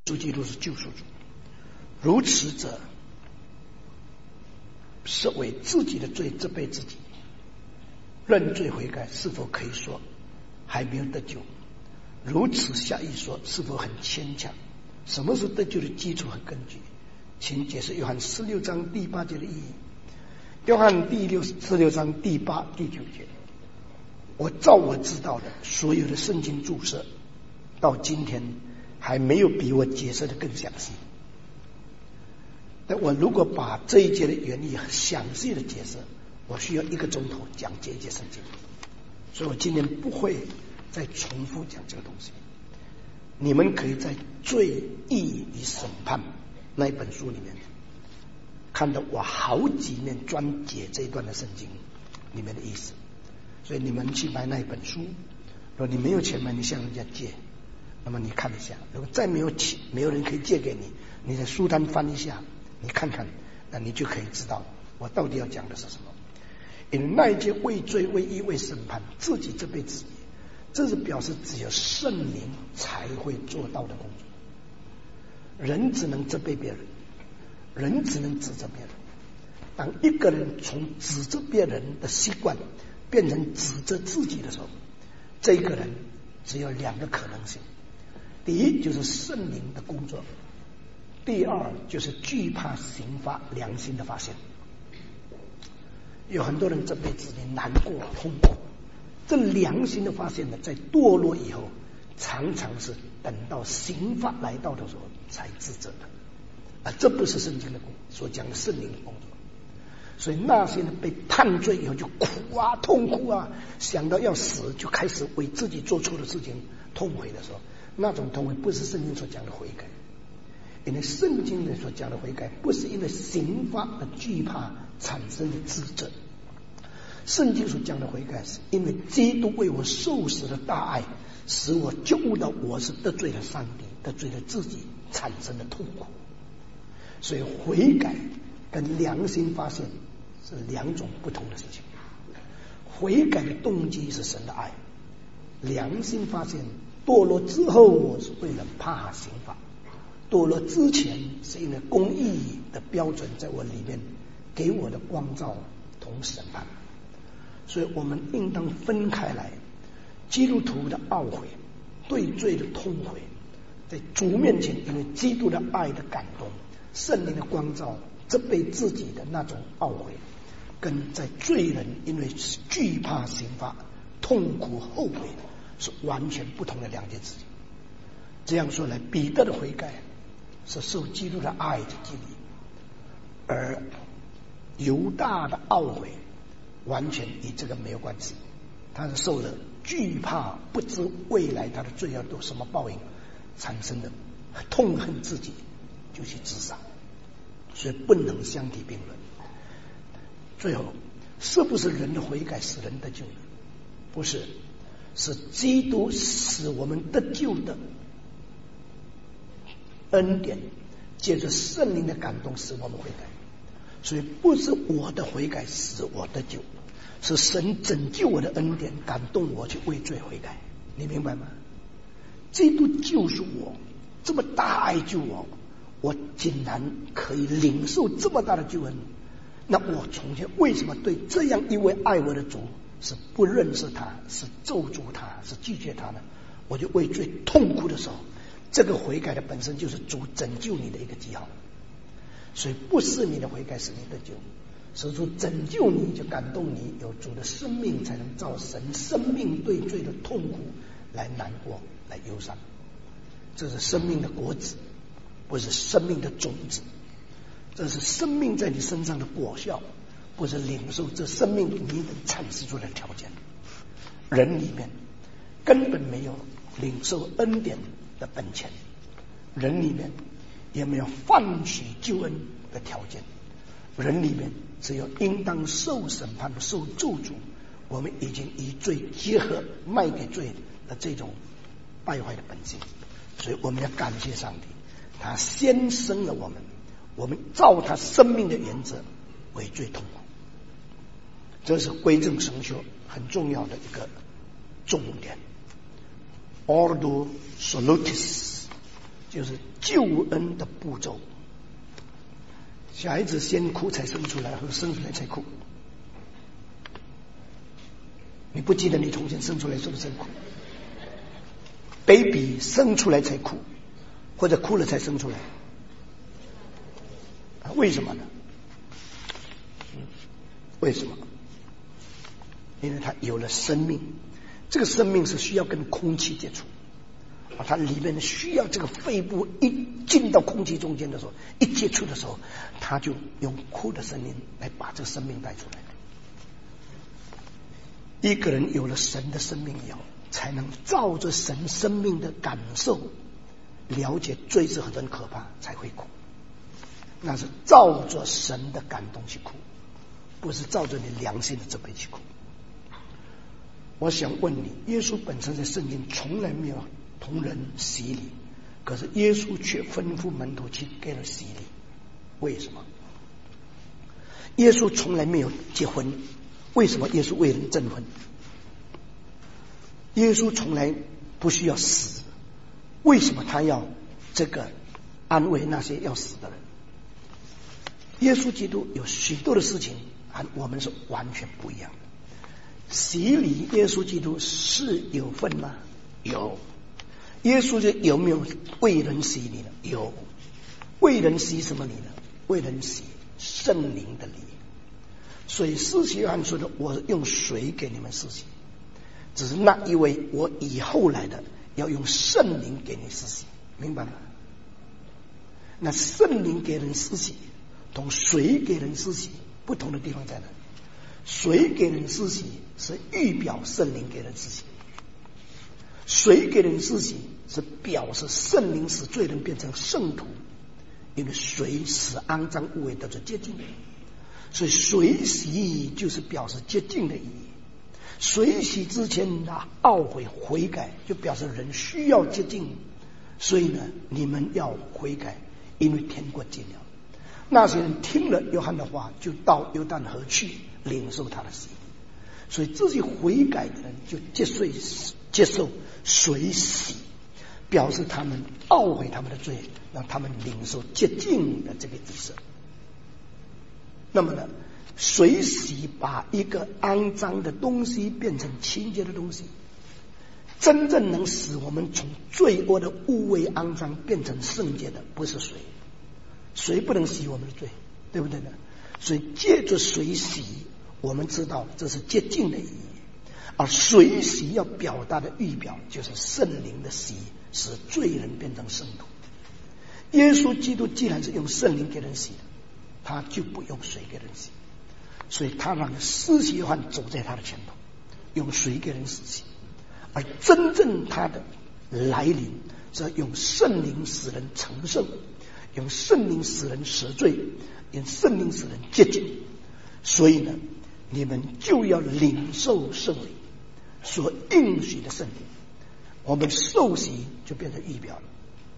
主基督是救赎主，如此者是为自己的罪责备自己。认罪悔改是否可以说还没有得救？如此下意说是否很牵强？什么是得救的基础和根据？请解释约翰16章第8节的意义。约翰16章第8、第9节，我照我知道的所有的圣经注释，到今天还没有比我解释的更详细。但我如果把这一节的原意详细的解释，我需要1个钟头讲这一节圣经，所以我今天不会再重复讲这个东西。你们可以在罪义与审判那一本书里面看到我好几面专解这一段的圣经里面的意思，所以你们去买那一本书，如果你没有钱买，你向人家借，那么你看一下，如果再没有人可以借给你，你在书摊翻一下，你看看，那你就可以知道我到底要讲的是什么。因为那一节为罪为义为审判自己责备自己，这是表示只有圣灵才会做到的工作。人只能责备别人，人只能指责别人。当一个人从指责别人的习惯变成指责自己的时候，这个人只有2个可能性：第一就是圣灵的工作，第二就是惧怕刑罚良心的发现。有很多人责备自己难过痛苦，这良心的发现呢，在堕落以后常常是等到刑罚来到的时候才自责的，这不是圣经的所讲的圣灵的工作。所以那些人被判罪以后就哭啊痛哭啊，想到要死就开始为自己做错的事情痛悔的时候，那种痛悔不是圣经所讲的悔改。因为圣经里所讲的悔改不是因为刑罚的惧怕产生的自责，圣经所讲的悔改是因为基督为我受死的大爱，使我觉悟到我是得罪了上帝，得罪了自己，产生的痛苦。所以悔改跟良心发现是2种不同的事情。悔改的动机是神的爱，良心发现堕落之后我是为了怕刑罚，堕落之前是因为公义的标准在我里面给我的光照同审判。所以我们应当分开来，基督徒的懊悔，对罪的痛悔，在主面前因为基督的爱的感动，圣灵的光照，责备自己的那种懊悔，跟在罪人因为惧怕刑罚痛苦后悔是完全不同的2件事情。这样说来，彼得的悔改是受基督的爱的激励，而犹大的懊悔完全与这个没有关系，他是受了惧怕不知未来他的罪要有什么报应产生的痛恨自己，就去自杀，所以不能相提并论。最后，是不是人的悔改使人得救呢？不是，是基督使我们得救的恩典，借着圣灵的感动使我们悔改。所以不是我的悔改使我得救，是神拯救我的恩典感动我去为罪悔改。你明白吗？基督救赎我，这么大爱救我，我竟然可以领受这么大的救恩，那我从前为什么对这样一位爱我的主是不认识他，是咒诅他，是拒绝他呢？我就为罪痛苦的时候，这个悔改的本身就是主拯救你的一个记号。所以不是你的悔改使你得救，是主拯救你，就感动你有主的生命，才能造神生命对罪的痛苦来难过，来忧伤。这是生命的果子，不是生命的种子，这是生命在你身上的果效，不是领受这生命你能产生出来的条件。人里面根本没有领受恩典的本钱，人里面也没有换取救恩的条件，人里面只有应当受审判受咒诅，我们已经与罪结合，卖给罪的这种败坏的本性。所以我们要感谢上帝，他先生了我们，我们照他生命的原则为罪痛苦。这是归正神学很重要的一个重点。 Ordo Salutis， 就是救恩的步骤。小孩子先哭才生出来，和生出来才哭。你不记得你从前生出来是不是哭？baby 生出来才哭，或者哭了才生出来，为什么呢？为什么？因为它有了生命，这个生命是需要跟空气接触，它里面需要这个肺部一进到空气中间的时候，一接触的时候，它就用哭的声音来把这个生命带出来。一个人有了神的生命以后，才能照着神生命的感受了解罪是何等可怕，才会哭。那是照着神的感动去哭，不是照着你良心的责备去哭。我想问你，耶稣本身在圣经从来没有同人洗礼，可是耶稣却吩咐门徒去给了洗礼，为什么？耶稣从来没有结婚，为什么耶稣为人证婚？耶稣从来不需要死，为什么他要这个安慰那些要死的人？耶稣基督有许多的事情和我们是完全不一样的。洗礼耶稣基督是有份吗？有。耶稣有没有为人洗礼呢？有。为人洗什么礼呢？为人洗圣灵的礼。所以施洗约翰说的，我用水给你们施洗，只是那一位我以后来的要用圣灵给你施洗，明白吗？那圣灵给人施洗同水给人施洗不同的地方在哪？水给人施洗是预表圣灵给人施洗，水给人施洗是表示圣灵使罪人变成圣徒，因为水使肮脏污秽得着洁净，所以水洗就是表示洁净的意义。水洗之前的懊悔悔改，就表示人需要洁净，所以呢，你们要悔改，因为天国近了。那些人听了约翰的话，就到约旦河去领受他的洗礼，所以这些悔改的人就接受水洗，表示他们懊悔他们的罪，让他们领受洁净的这个意思。那么呢，水洗把一个肮脏的东西变成清洁的东西，真正能使我们从罪恶的污秽肮脏变成圣洁的不是水，水不能洗我们的罪，对不对呢？所以借着水洗，我们知道这是洁净的意义，而水洗要表达的预表就是圣灵的洗，使罪人变成圣徒。耶稣基督既然是用圣灵给人洗的，他就不用水给人洗，所以他让施洗约翰走在他的前头，用水给人施洗，而真正他的来临则用圣灵使人成圣，用圣灵使人赦罪，用圣灵使人洁净。所以呢，你们就要领受圣灵所应许的圣灵。我们受洗就变成预表了，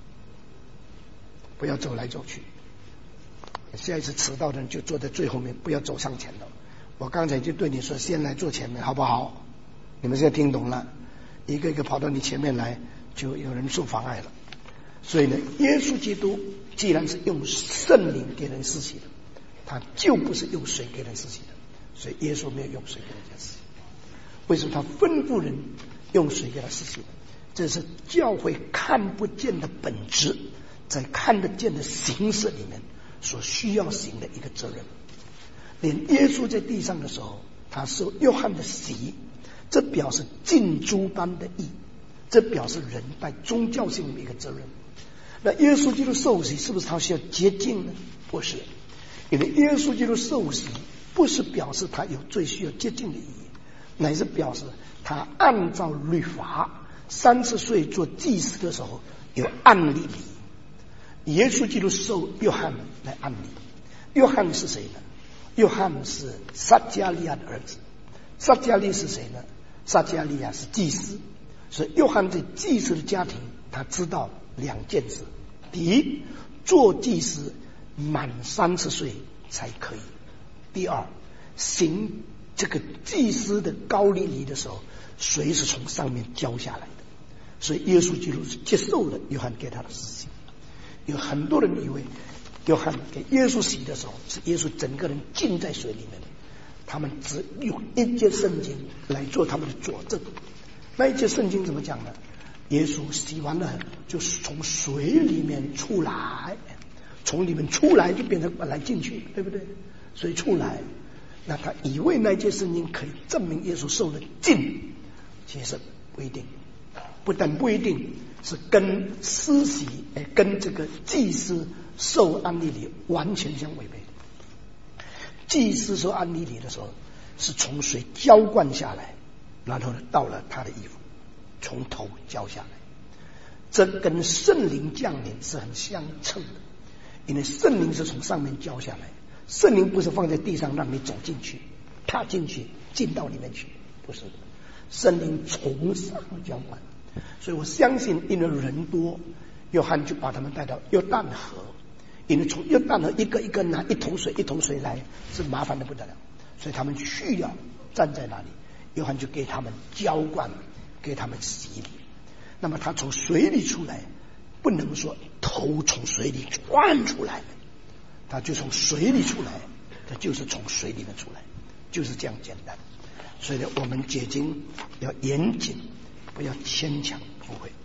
不要走来走去。下一次迟到的人就坐在最后面，不要走上前头。我刚才就对你说，先来坐前面，好不好？你们现在听懂了？一个一个跑到你前面来，就有人受妨碍了。所以呢，耶稣基督既然是用圣灵给人施洗的，他就不是用水给人施洗的，所以耶稣没有用水给人家施洗。为什么他吩咐人用水给他施洗？这是教会看不见的本质，在看得见的形式里面所需要行的一个责任。连耶稣在地上的时候，他受约翰的洗，这表示尽诸般的义，这表示人带宗教性的一个责任。那耶稣基督受洗是不是他需要洁净呢？不是，因为耶稣基督受洗不是表示他有罪需要洁净的意义，乃是表示他按照律法30岁做祭司的时候有按立礼。耶稣基督受约翰来按立。约翰是谁呢？约翰是撒迦利亚的儿子。撒迦利是谁呢？撒迦利亚是祭司。所以约翰在祭司的家庭，他知道2件事：第一，做祭司满30岁才可以；第二，行这个祭司的高利礼的时候，水是从上面浇下来的。所以耶稣基督是接受了约翰给他的事情。 有很多人以为约翰给耶稣洗的时候，是耶稣整个人浸在水里面的，他们只用一节圣经来做他们的佐证。那一节圣经怎么讲呢？耶稣洗完了，就是从水里面出来，从里面出来就变成本来进去，对不对？水出来，那他以为那一节圣经可以证明耶稣受了浸，其实不一定，不但不一定，是跟施洗跟这个祭司受安利礼完全相违背的。祭司受安利礼的时候，是从水浇灌下来，然后到了他的衣服，从头浇下来。这跟圣灵降临是很相称的，因为圣灵是从上面浇下来，圣灵不是放在地上让你走进去、踏进去、进到里面去，不是的，圣灵从上浇灌。所以我相信，因为人多，约翰就把他们带到约旦河，因为从约旦河一个一个拿一桶水来是麻烦的不得了，所以他们需要站在那里，约翰就给他们浇灌，给他们洗礼。那么他从水里出来，不能说头从水里钻出来，他就从水里出来，他就是从水里面出来，就是这样简单。所以呢，我们解经要严谨，不要牵强附会。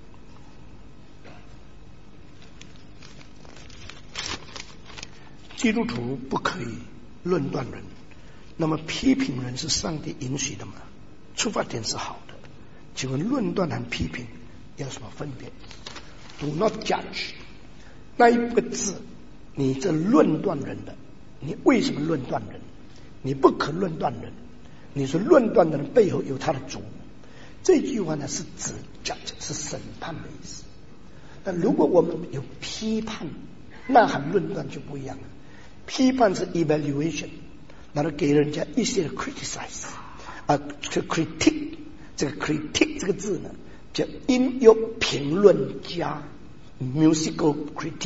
基督徒不可以论断人，那么批评人是上帝允许的吗？出发点是好的，请问论断和批评有什么分别？ Do not judge 那一个字，你这论断人的，你为什么论断人？你不可论断人，你说论断的人背后有他的主。这句话呢是指 judge 是审判的意思。但如果我们有批判，那和论断就不一样了。批判是 evaluation， 然后给人家一些 criticize， critique， 这个 critique 这个字呢，叫音乐评论家 musical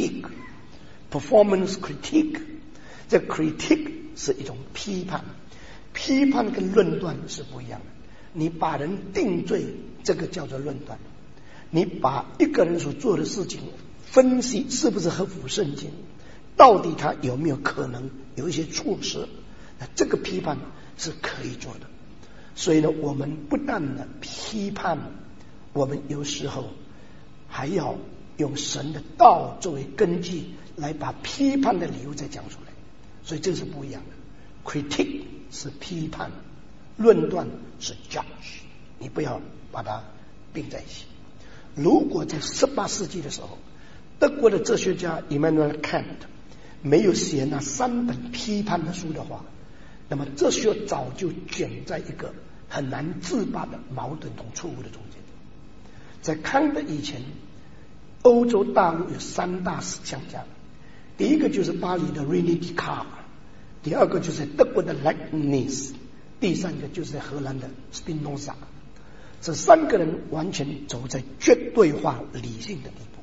critique、performance critique。这 critique 是一种批判，批判跟论断是不一样的。你把人定罪，这个叫做论断；你把一个人所做的事情分析是不是合乎圣经，到底他有没有可能有一些错失，那这个批判是可以做的。所以呢，我们不但呢批判，我们有时候还要用神的道作为根基，来把批判的理由再讲出来。所以这是不一样的。critique 是批判，论断是 judge， 你不要把它并在一起。如果在18世纪的时候，德国的哲学家 Immanuel Kant 没有写那3本批判的书的话，那么哲学早就卷在一个很难自拔的矛盾同错误的中间。在康德以前，欧洲大陆有3大思想家，第一个就是巴黎的 René Descartes， 第二个就是德国的 Leibniz， 第三个就是在荷兰的 Spinoza。这3个人完全走在绝对化理性的地步。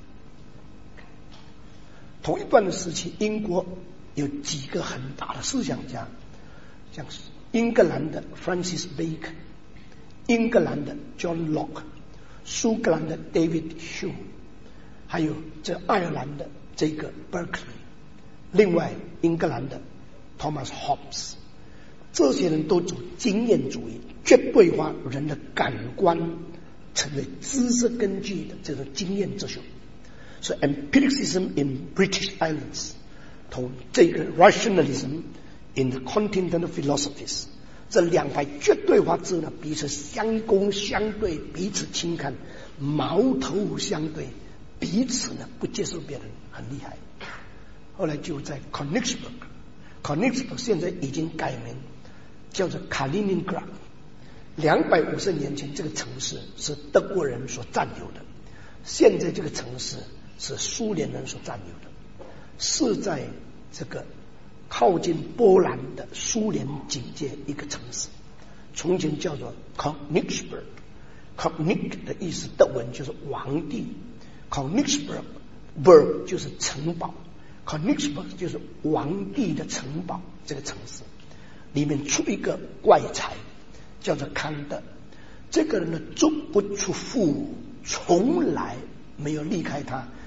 同一段的时期，英国有几个很大的思想家，像英格兰的 Francis Bacon， 英格兰的 John Locke， 苏格兰的 David Hume， 还有这爱尔兰的这个 Berkeley， 另外英格兰的 Thomas Hobbes。 这些人都走经验主义，绝对化人的感官成为知识根据的这种经验哲学。所以 empiricism in British Islands 同这个 rationalism in the continental philosophies， 这2派绝对化之后呢，彼此相攻相对，彼此轻看，矛头相对，彼此呢不接受别人，很厉害。后来就在 Königsberg 现在已经改名叫做 Kaliningrad。 250年前这个城市是德国人所占有的，现在这个城市是苏联人所占有的，是在这个靠近波兰的苏联境界一个城市。从前叫做 Königsberg， 的意思德文就是皇帝， Königsberg 就是城堡， Königsberg 就是皇帝的城堡。这个城市里面出一个怪才，叫做康德。这个人呢足不出户，从来没有离开他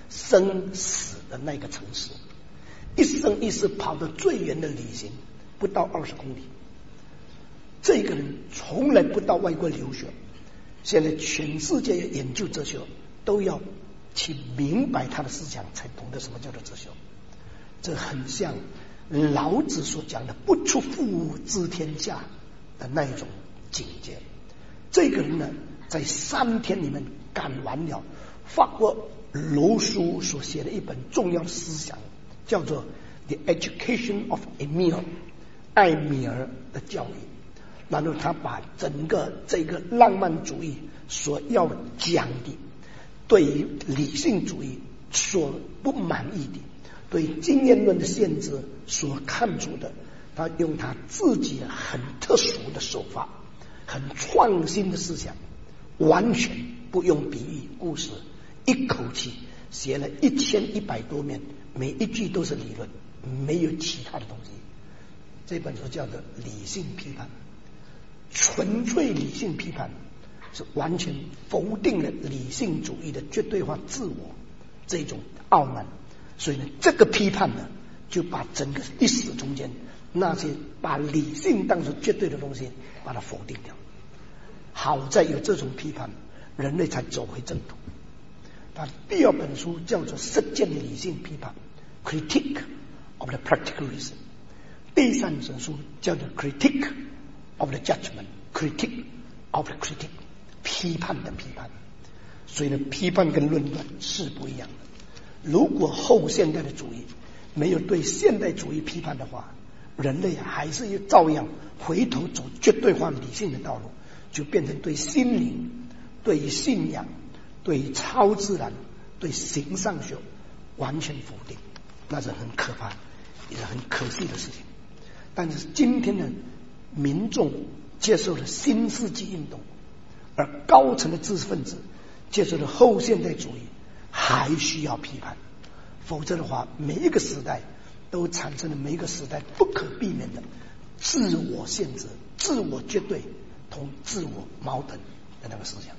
生死的那个城市，一生一世跑得最远的旅行不到20公里。这个人从来不到外国留学，现在全世界研究哲学都要去明白他的思想，才懂得什么叫做哲学。这很像老子所讲的不出户知天下的那一种境界。这个人呢，在3天里面赶完了法国罗素所写的一本重要的思想，叫做 The Education of Emile 艾米尔的教育。然后他把整个这个浪漫主义所要讲的，对于理性主义所不满意的，对经验论的限制所看出的，他用他自己很特殊的手法，很创新的思想，完全不用比喻故事，一口气写了1100多面，每一句都是理论，没有其他的东西。这本书叫做理性批判。纯粹理性批判是完全否定了理性主义的绝对化自我这种傲慢，所以呢，这个批判呢，就把整个历史中间那些把理性当成绝对的东西，把它否定掉。好在有这种批判，人类才走回正途。他第2本书叫做实践理性批判 Critique of the Practicalism， 第3本书叫做 Critique of the Judgment Critique of the Critique， 批判的批判。所以呢，批判跟论断是不一样的。如果后现代的主义没有对现代主义批判的话，人类还是要照样回头走绝对化理性的道路，就变成对心灵、对于信仰、对于超自然、对形上学完全否定，那是很可怕也是很可惜的事情。但是今天的民众接受了新世纪运动，而高层的知识分子接受了后现代主义，还需要批判，否则的话，每一个时代都产生了每一个时代不可避免的自我限制、自我绝对同自我矛盾的那个思想。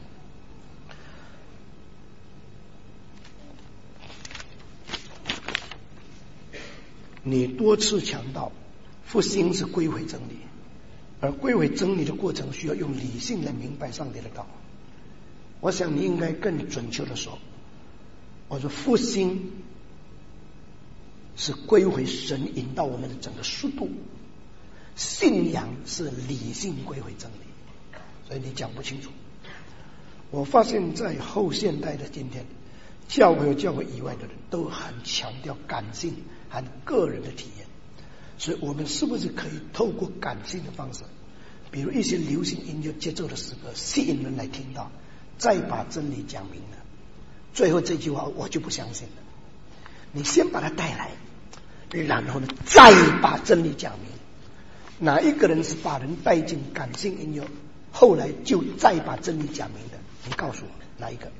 你多次强调复兴是归回真理，而归回真理的过程需要用理性来明白上帝的道。我想你应该更准确的说，我说复兴是归回神引导我们的整个速度，信仰是理性归回真理，所以你讲不清楚。我发现在后现代的今天，教会和教会以外的人都很强调感性和个人的体验，所以我们是不是可以透过感性的方式，比如一些流行音乐节奏的诗歌，吸引人来听到，再把真理讲明了，最后这句话我就不相信了。你先把它带来，然后呢再把真理讲明。哪一个人是把人带进感性音乐，后来就再把真理讲明的？你告诉我哪一个？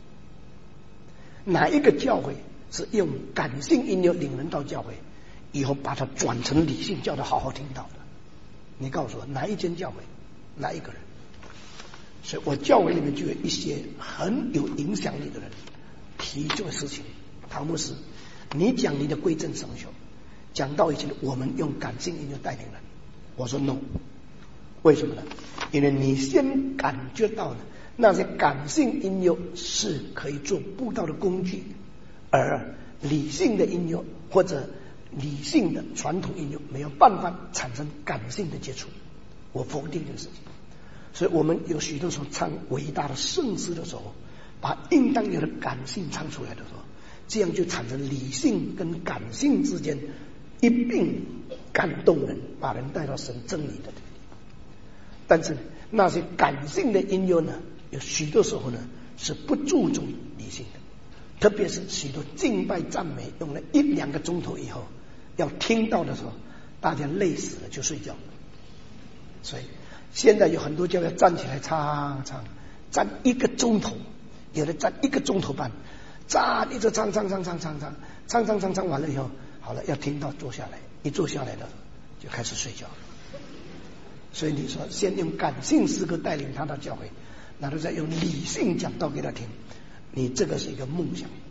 哪一个教会是用感性音乐领人到教会，以后把它转成理性，叫他好好听到的？你告诉我哪一间教会，哪一个人？所以我教会里面就有一些很有影响力的人提这个事情。唐牧师，你讲你的归正神学，讲到以前我们用感性音乐带领人，我说 no， 为什么呢？因为你先感觉到呢，那些感性音乐是可以做布道的工具，而理性的音乐或者理性的传统音乐没有办法产生感性的接触，我否定这个事情。所以我们有许多时候唱伟大的圣诗的时候，把应当有的感性唱出来的时候，这样就产生理性跟感性之间一并感动人，把人带到神真理的。但是那些感性的音乐呢，有许多时候呢是不注重理性的，特别是许多敬拜赞美用了1-2个钟头以后，要听到的时候，大家累死了就睡觉。所以现在有很多教会站起来唱，站1个钟头，有的站1个钟头半，站一直唱完了以后，好了，要听到坐下来，一坐下来了就开始睡觉。所以你说先用感性诗歌带领他到教会，然后再用理性讲道给他听，你这个是一个梦想。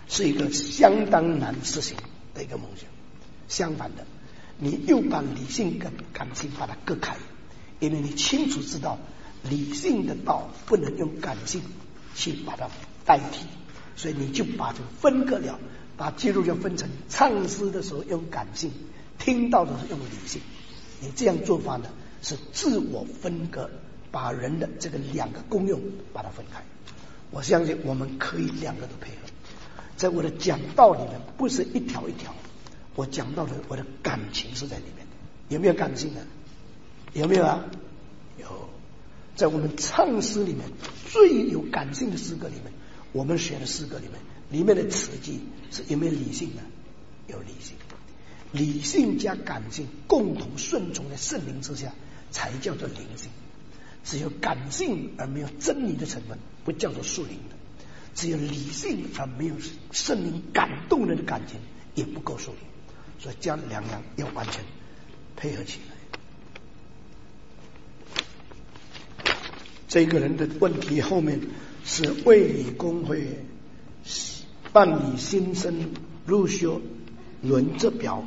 是一个相当难实行的一个梦想。相反的，你又把理性跟感性把它割开，因为你清楚知道理性的道不能用感性去把它代替，所以你就把这个分割了，把基督教分成唱诗的时候用感性，听到的时候用理性。你这样做法呢，是自我分割，把人的这个两个功用把它分开。我相信我们可以两个都配合。在我的讲道里面，不是一条一条，我讲到的我的感情是在里面的。有没有感性呢？有没有啊？有。在我们唱诗里面最有感性的诗歌里面，我们学的诗歌里面的词句是有没有理性的？有理性。理性加感性共同顺从在圣灵之下，才叫做灵性。只有感性而没有真理的成分，不叫做属灵的；只有理性而没有圣灵感动人的感情，也不够属灵。所以将两样要完全配合起来。这个人的问题后面是卫理公会办理新生入学轮值表，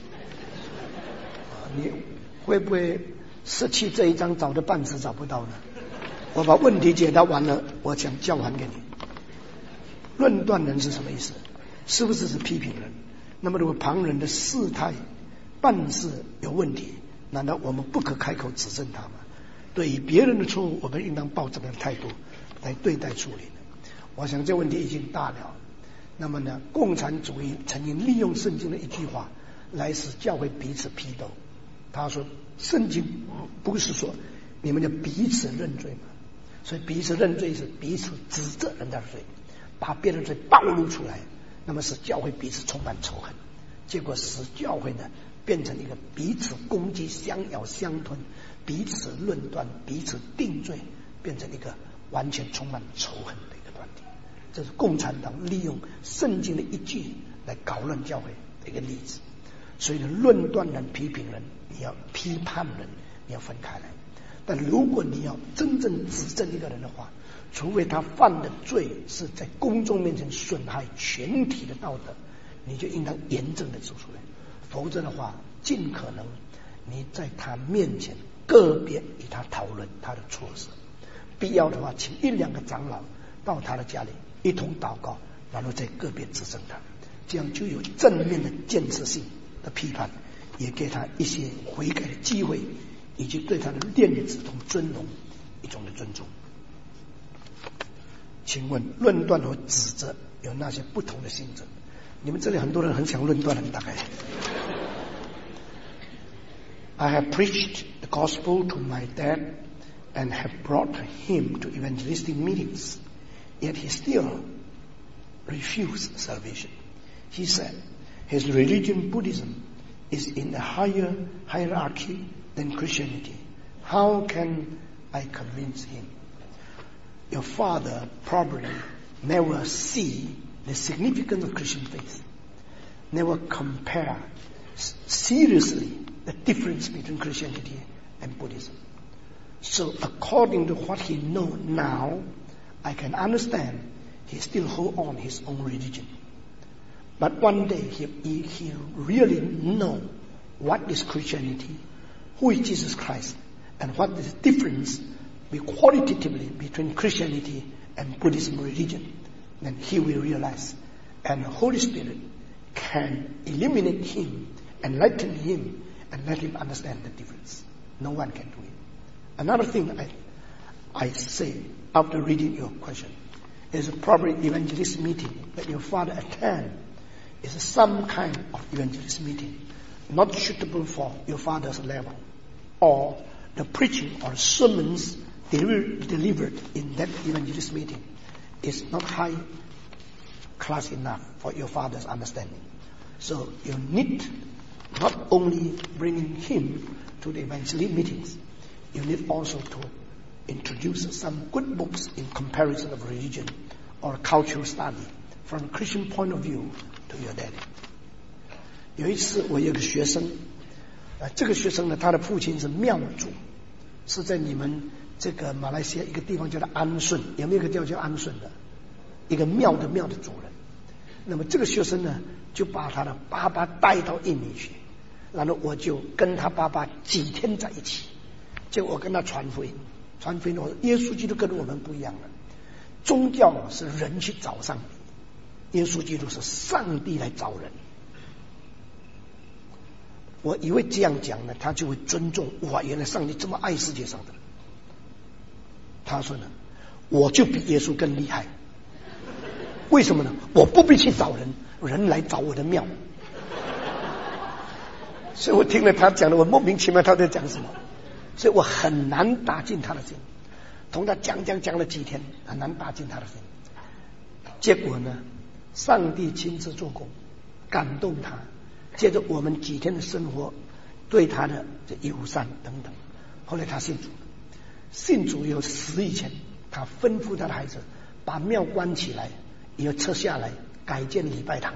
你会不会失去这一张找的半死找不到呢？我把问题解答完了，我想交还给你。论断人是什么意思？是不是批评人？那么如果旁人的事态办事有问题，难道我们不可开口指正他吗？对于别人的错误，我们应当抱这样的态度来对待处理的。我想这问题已经大了。那么呢，共产主义曾经利用圣经的一句话来使教会彼此批斗。他说圣经不是说你们要彼此认罪吗？所以彼此认罪是彼此指责人家的罪，把别人的罪暴露出来，那么使教会彼此充满仇恨，结果使教会呢变成一个彼此攻击、相咬相吞、彼此论断、彼此定罪，变成一个完全充满仇恨的一个团体。这是共产党利用圣经的一句来搞乱教会的一个例子。所以呢，论断人、批评人，你要批判人，你要分开来。但如果你要真正指正一个人的话，除非他犯的罪是在公众面前损害全体的道德，你就应当严正的指出来。否则的话，尽可能你在他面前个别与他讨论他的错事，必要的话请一两个长老到他的家里一同祷告，然后再个别指正他，这样就有正面的建设性的批判，也给他一些悔改的机会，以及对他的链子同尊荣一种的尊重。请问论断和指责有那些不同的性质？你们这里很多人很想论断人，大概。I have preached the gospel to my dad and have brought him to evangelistic meetings, yet he still refused salvation. He said his religion, Buddhism, is in a higher hierarchy than Christianity. How can I convince him? Your father probably never see the significance of Christian faith, never compare seriously the difference between Christianity and Buddhism. So according to what he knows now, I can understand he still holds on his own religion. But one day he really know what is Christianity, who is Jesus Christ, and what is the difference qualitatively between Christianity and Buddhism religion. Then he will realize, and the Holy Spirit can illuminate him, enlighten him, and let him understand the difference. No one can do it. Another thing I say after reading your question is probably evangelist meeting that your father attend is some kind of evangelist meeting not suitable for your father's level, or the preaching or sermons delivered in that evangelist meeting is not high class enough for your father's understanding. So you need not only bringing him to the evangelist meetings, you need also to introduce some good books in comparison of religion or cultural study from a Christian point of view to your daddy. 有一次我有个学生，这个学生呢，他的父亲是庙主，是在你们这个马来西亚一个地方叫做安顺，有没有一个地方叫安顺的？一个庙的主人。 那么这个学生呢，就把他的爸爸带到印尼去，然后我就跟他爸爸几天在一起，结果我跟他传福音，我说耶稣基督跟我们不一样了，宗教是人去找上帝，耶稣基督是上帝来找人。我以为这样讲呢，他就会尊重，哇，原来上帝这么爱世界上的。他说呢，我就比耶稣更厉害。为什么呢？我不必去找人，人来找我的庙。所以我听了他讲的，我莫名其妙他在讲什么，所以我很难打进他的心。同他讲了几天，很难打进他的心。结果呢，上帝亲自做工，感动他。接着我们几天的生活，对他的友善等等，后来他信主。信主有死以前，他吩咐他的孩子把庙关起来，以后撤下来改建礼拜堂。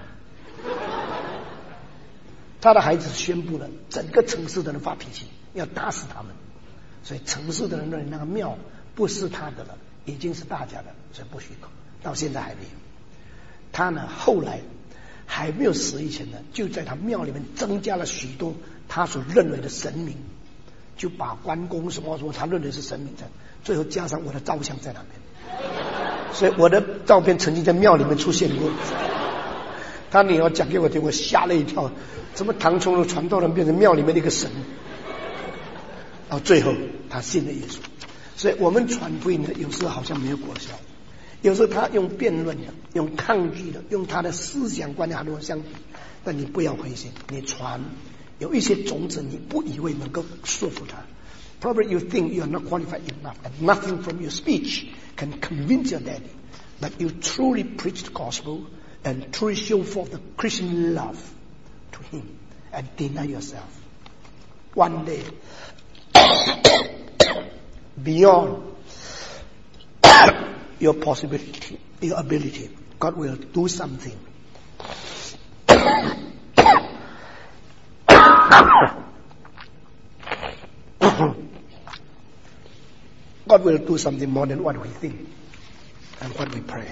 他的孩子宣布了，整个城市的人发脾气，要打死他们。所以城市的人认为那个庙不是他的了，已经是大家的，所以不许可。到现在还没有。他呢，后来还没有死以前呢，就在他庙里面增加了许多他所认为的神明，就把关公什么他认为是神明的，最后加上我的照相在那边，所以我的照片曾经在庙里面出现过。他女儿讲给我听，我吓了一跳，怎么唐崇荣传道人变成庙里面的一个神？到最后他信了耶稣。所以我们传福音呢，有时候好像没有果效，有时候他用辩论的，用抗拒的，用他的思想观念和我相比，但你不要灰心，你传有一些种子，你不以为能够说服他。Probably you think you are not qualified enough, and nothing from your speech can convince your daddy that you truly preach the gospel and truly show forth the Christian love to him, and deny yourself. One day, beyond your possibility, your ability, God will do something. God will do something more than what we think and what we pray.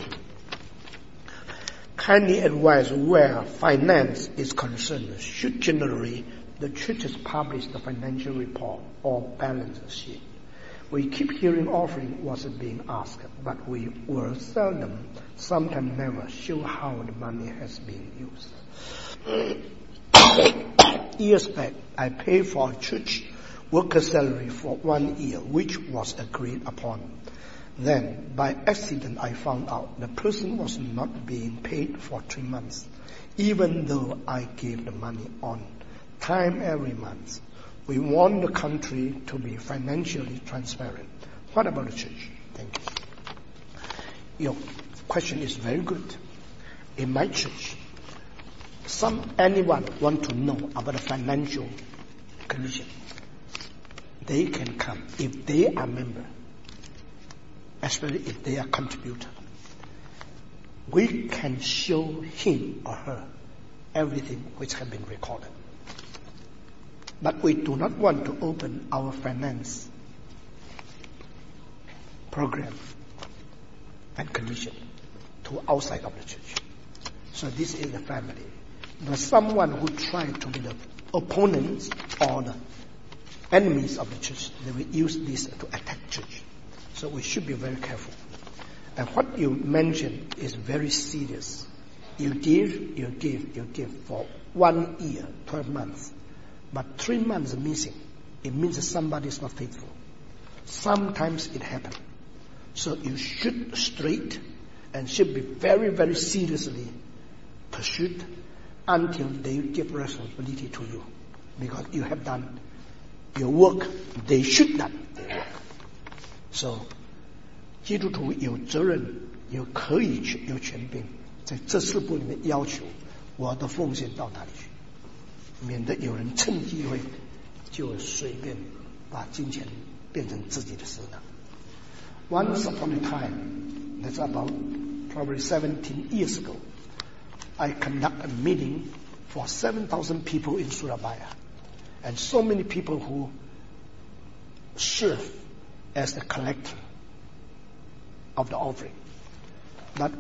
Kindly advise where finance is concerned. Should generally the churches publish the financial report or balance sheet? We keep hearing offering was being asked, but we will seldom, sometimes never, show how the money has been used. Years back, I paid for a church worker salary for 1 year, which was agreed upon. Then, by accident, I found out the person was not being paid for 3 months, even though I gave the money on time every month. We want the country to be financially transparent. What about the church? Thank you. Your question is very good. In my church, anyone want to know about the financial condition, they can come if they are member, especially if they are contributor. We can show him or her everything which has been recorded. But we do not want to open our finance program and condition to outside of the church. So this is the family. But someone who tried to be the opponents or the enemies of the church, they will use this to attack church. So we should be very careful. And what you mentioned is very serious. You give for 1 year, 12 months. But 3 months missing, it means that somebody is not faithful. Sometimes it happens. So you should straight and should be very, very seriously pursued until they give responsibility to you. Because you have done your work, they should done their work. So, 基督徒有责任，有可以去，有权柄，在这4步里面要求我的奉献到哪里去。免得有人趁机会就随便把金钱变成自己的私囊。Once upon a time, that's about probably 17 years ago, I conduct a meeting for 7,000 people in Surabaya, and so many people who serve as the collector of the offering. But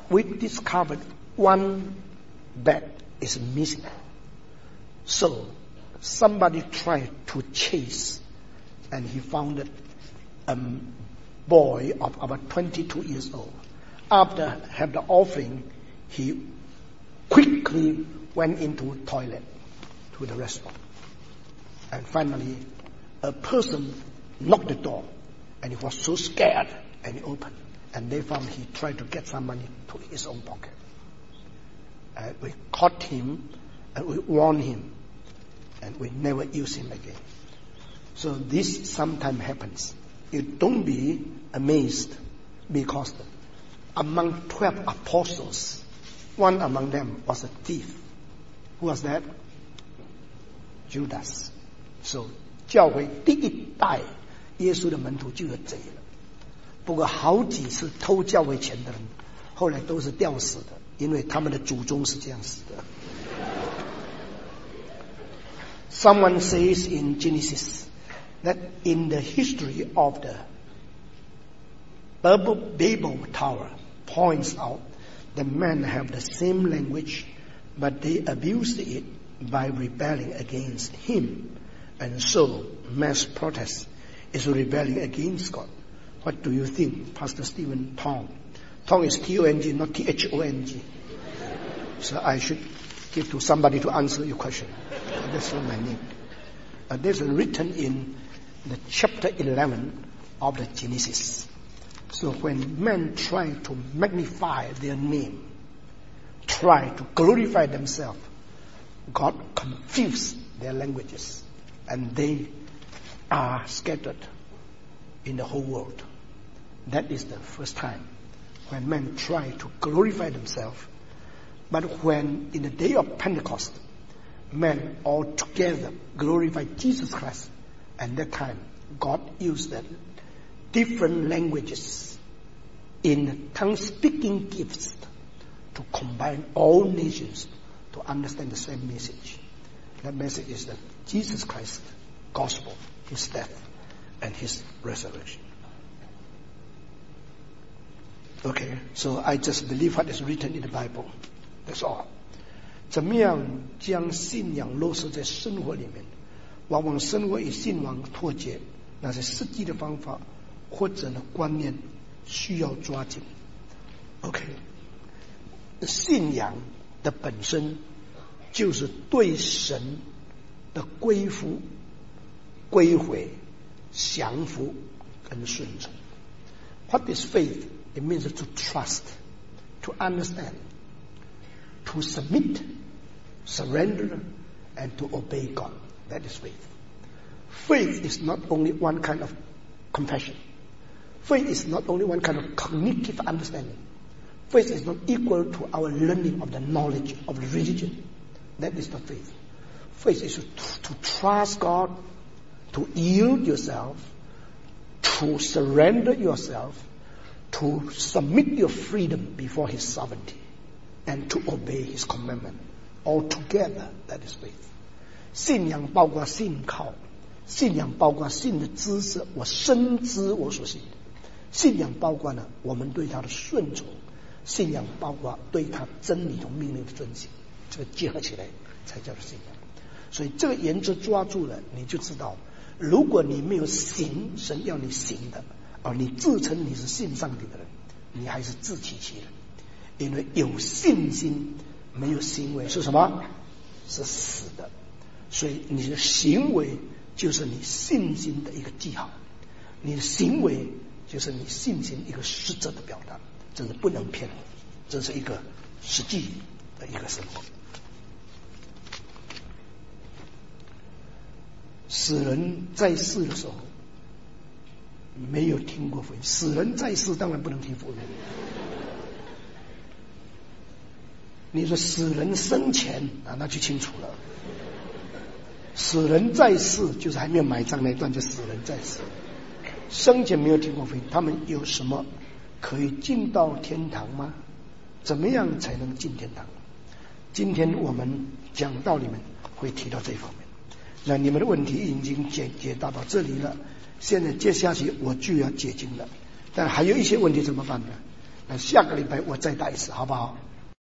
we discovered one bed is missing. So somebody tried to chase, and he found a boy of about 22 years old. After have the offering, he quickly went into toilet to the restaurant. And finally, a person knocked the door, and he was so scared, and he opened. And they found he tried to get some money to his own pocket. And we caught him, and we warned him, and we never use him again. So this sometimes happens. You don't be amazed, because among 12 apostles, one among them was a thief. Who was that? Judas. So 教会第一代耶稣的门徒就有贼了。不过好几次偷教会钱的人，后来都是吊死的，因为他们的祖宗是这样死的。Someone says in Genesis that in the history of the Babel Tower points out that men have the same language, but they abused it by rebelling against him. And so mass protest is rebelling against God. What do you think, Pastor Stephen Tong? Tong is T-O-N-G, not T-H-O-N-G. So I should give to somebody to answer your question. That's not my name. This is written in the chapter 11 of the Genesis. So when men try to magnify their name, try to glorify themselves, God confused their languages, and they are scattered in the whole world. That is the first time when men try to glorify themselves. But when in the day of Pentecost, men all together glorify Jesus Christ, and that time God used the different languages in tongue-speaking gifts to combine all nations to understand the same message. That message is that Jesus Christ, gospel, his death, and his resurrection. Okay, so I just believe what is written in the Bible. That's all. 怎么样将信仰落实在生活里面？往往生活与信仰脱节，那是实际的方法或者呢观念需要抓紧。OK， 信仰的本身就是对神的归服、归回、降服跟顺从。What is faith? It means to trust, to understand, to submit, surrender, and to obey God. That is faith. Faith is not only one kind of confession. Faith is not only one kind of cognitive understanding. Faith is not equal to our learning of the knowledge of the religion. That is not faith. Faith is to trust God, to yield yourself, to surrender yourself, to submit your freedom before his sovereignty, and to obey his commandment. Altogether, that is faith. 信仰包括信靠，信仰包括信的知识，我深知我所信的。信仰包括呢，我们对他的顺从；信仰包括对他真理同命令的遵行。这个结合起来才叫做信仰。所以这个原则抓住了，你就知道，如果你没有行神要你行的，你自称你是信上帝的人，你还是自欺欺人。因为有信心没有行为是什么？是死的。所以你的行为就是你信心的一个记号，你的行为就是你信心一个实质的表达，这是不能骗的，这是一个实际的一个生活。死人在世的时候没有听过福音，死人在世当然不能听福音。你说死人生前那就清楚了。死人在世就是还没有埋葬那一段，就死人在世。生前没有听过福音，他们有什么可以进到天堂吗？怎么样才能进天堂？今天我们讲道里面会提到这方面。那你们的问题已经解答到这里了，现在接下去我就要解经了。但还有一些问题怎么办呢？ 那下个礼拜我再带一次，好不好？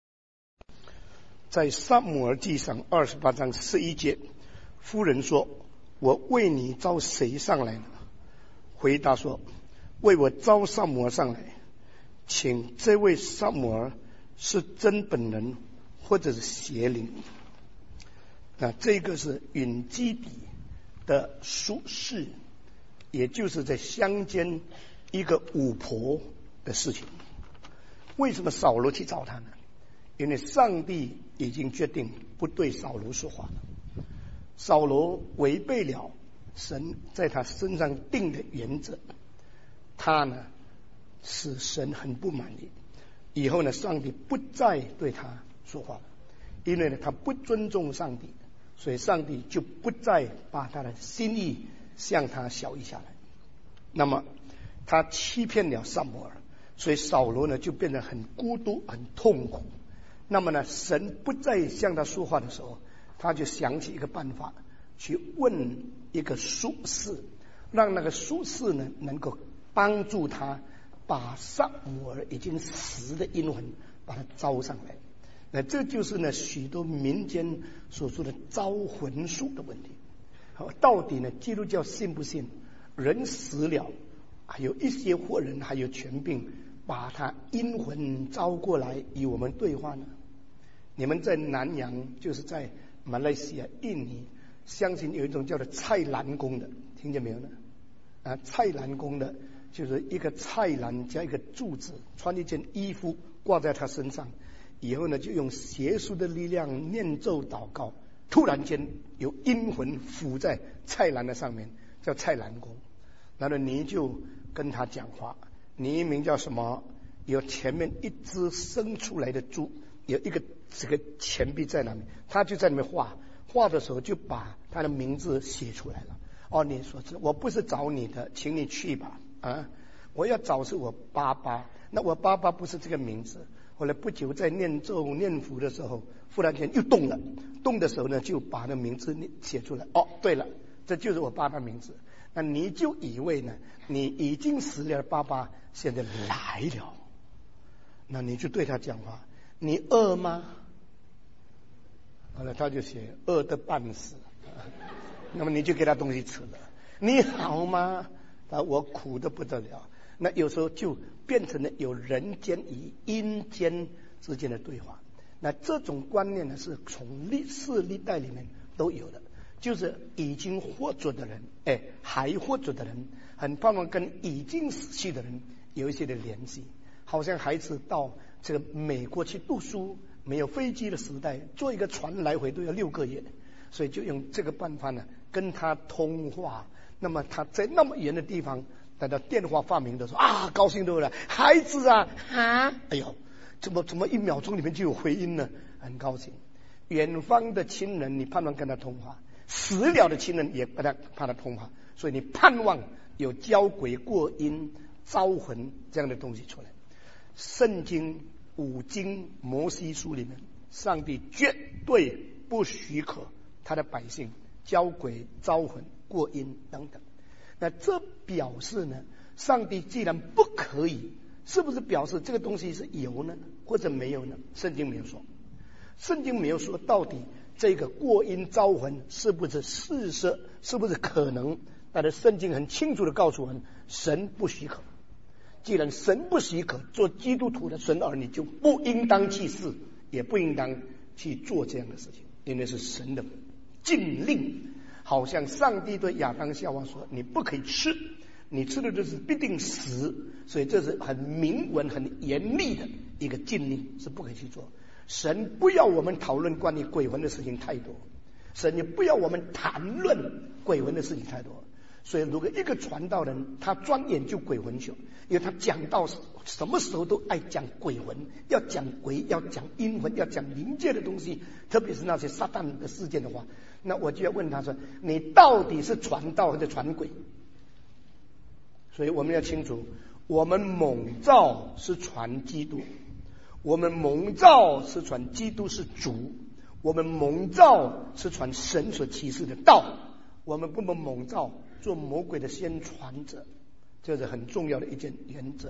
在撒母耳记上28章11节，妇人说：我为你召谁上来呢？回答说：为我召撒母耳上来。请这位撒母耳是真本人或者是邪灵？这个是允基底的属事，也就是在乡间一个巫婆的事情。为什么扫罗去找他呢？因为上帝已经决定不对扫罗说话了。扫罗违背了神在他身上定的原则，他呢使神很不满意。以后呢，上帝不再对他说话了，因为呢他不尊重上帝，所以上帝就不再把他的心意向他晓谕下来。那么他欺骗了撒母耳，所以扫罗呢就变得很孤独很痛苦。那么呢，神不再向他说话的时候，他就想起一个办法，去问一个术士，让那个术士呢能够帮助他把撒母耳已经死的阴魂把他招上来。那这就是呢许多民间所说的招魂术的问题。到底呢基督教信不信人死了还有一些活人还有权柄把他阴魂招过来与我们对话呢？你们在南洋，就是在马来西亚、印尼，相信有一种叫做菜篮功的，听见没有呢？菜篮功的就是一个菜篮加一个柱子，穿一件衣服挂在他身上，以后呢就用邪术的力量念咒祷告，突然间有阴魂附在菜篮的上面，叫菜篮功。然后你就跟他讲话，你名叫什么？有前面一只生出来的猪，有一个这个钱币在那里，他就在那边画的时候就把他的名字写出来了。你说我不是找你的，请你去吧。我要找是我爸爸，那我爸爸不是这个名字。后来不久在念咒念符的时候，忽然间又动了，动的时候呢就把那名字写出来。对了，这就是我爸爸名字。那你就以为呢你已经死了的爸爸现在来了，那你就对他讲话，你饿吗？后来他就写饿得半死。那么你就给他东西吃了。你好吗？我苦得不得了。那有时候就变成了有人间与阴间之间的对话。那这种观念呢是从历史历代里面都有的，就是已经活着的人还活着的人很盼望跟已经死去的人有一些的联系。好像孩子到这个美国去读书，没有飞机的时代，坐一个船来回都要6个月，所以就用这个办法呢跟他通话。那么他在那么远的地方，等到电话发明的时候高兴对不对？孩子哎呦，怎么1秒钟里面就有回音呢？很高兴。远方的亲人你盼望跟他通话，死了的亲人也跟他通话，所以你盼望有交鬼过阴招魂这样的东西出来。圣经5经摩西书里面，上帝绝对不许可他的百姓交鬼招魂过阴等等。那这表示呢，上帝既然不可以，是不是表示这个东西是有呢或者没有呢？圣经没有说。圣经没有说到底这个过阴招魂是不是事实，是不是可能。但是圣经很清楚的告诉我们，神不许可。既然神不许可，做基督徒的神儿女就不应当去试，也不应当去做这样的事情，因为是神的禁令。好像上帝对亚当夏娃说，你不可以吃，你吃的就是必定死，所以这是很明文很严厉的一个禁令，是不可以去做。神不要我们讨论关于鬼魂的事情太多，神也不要我们谈论鬼魂的事情太多。所以如果一个传道人他专研究鬼魂学，因为他讲到什么时候都爱讲鬼魂，要讲鬼，要讲阴魂，要讲灵界的东西，特别是那些撒旦的事件的话，那我就要问他说，你到底是传道还是传鬼？所以我们要清楚，我们蒙召是传基督，我们蒙召是传基督是主，我们蒙召是传神所启示的道，我们不能蒙召做魔鬼的宣传者，这是很重要的一件原则。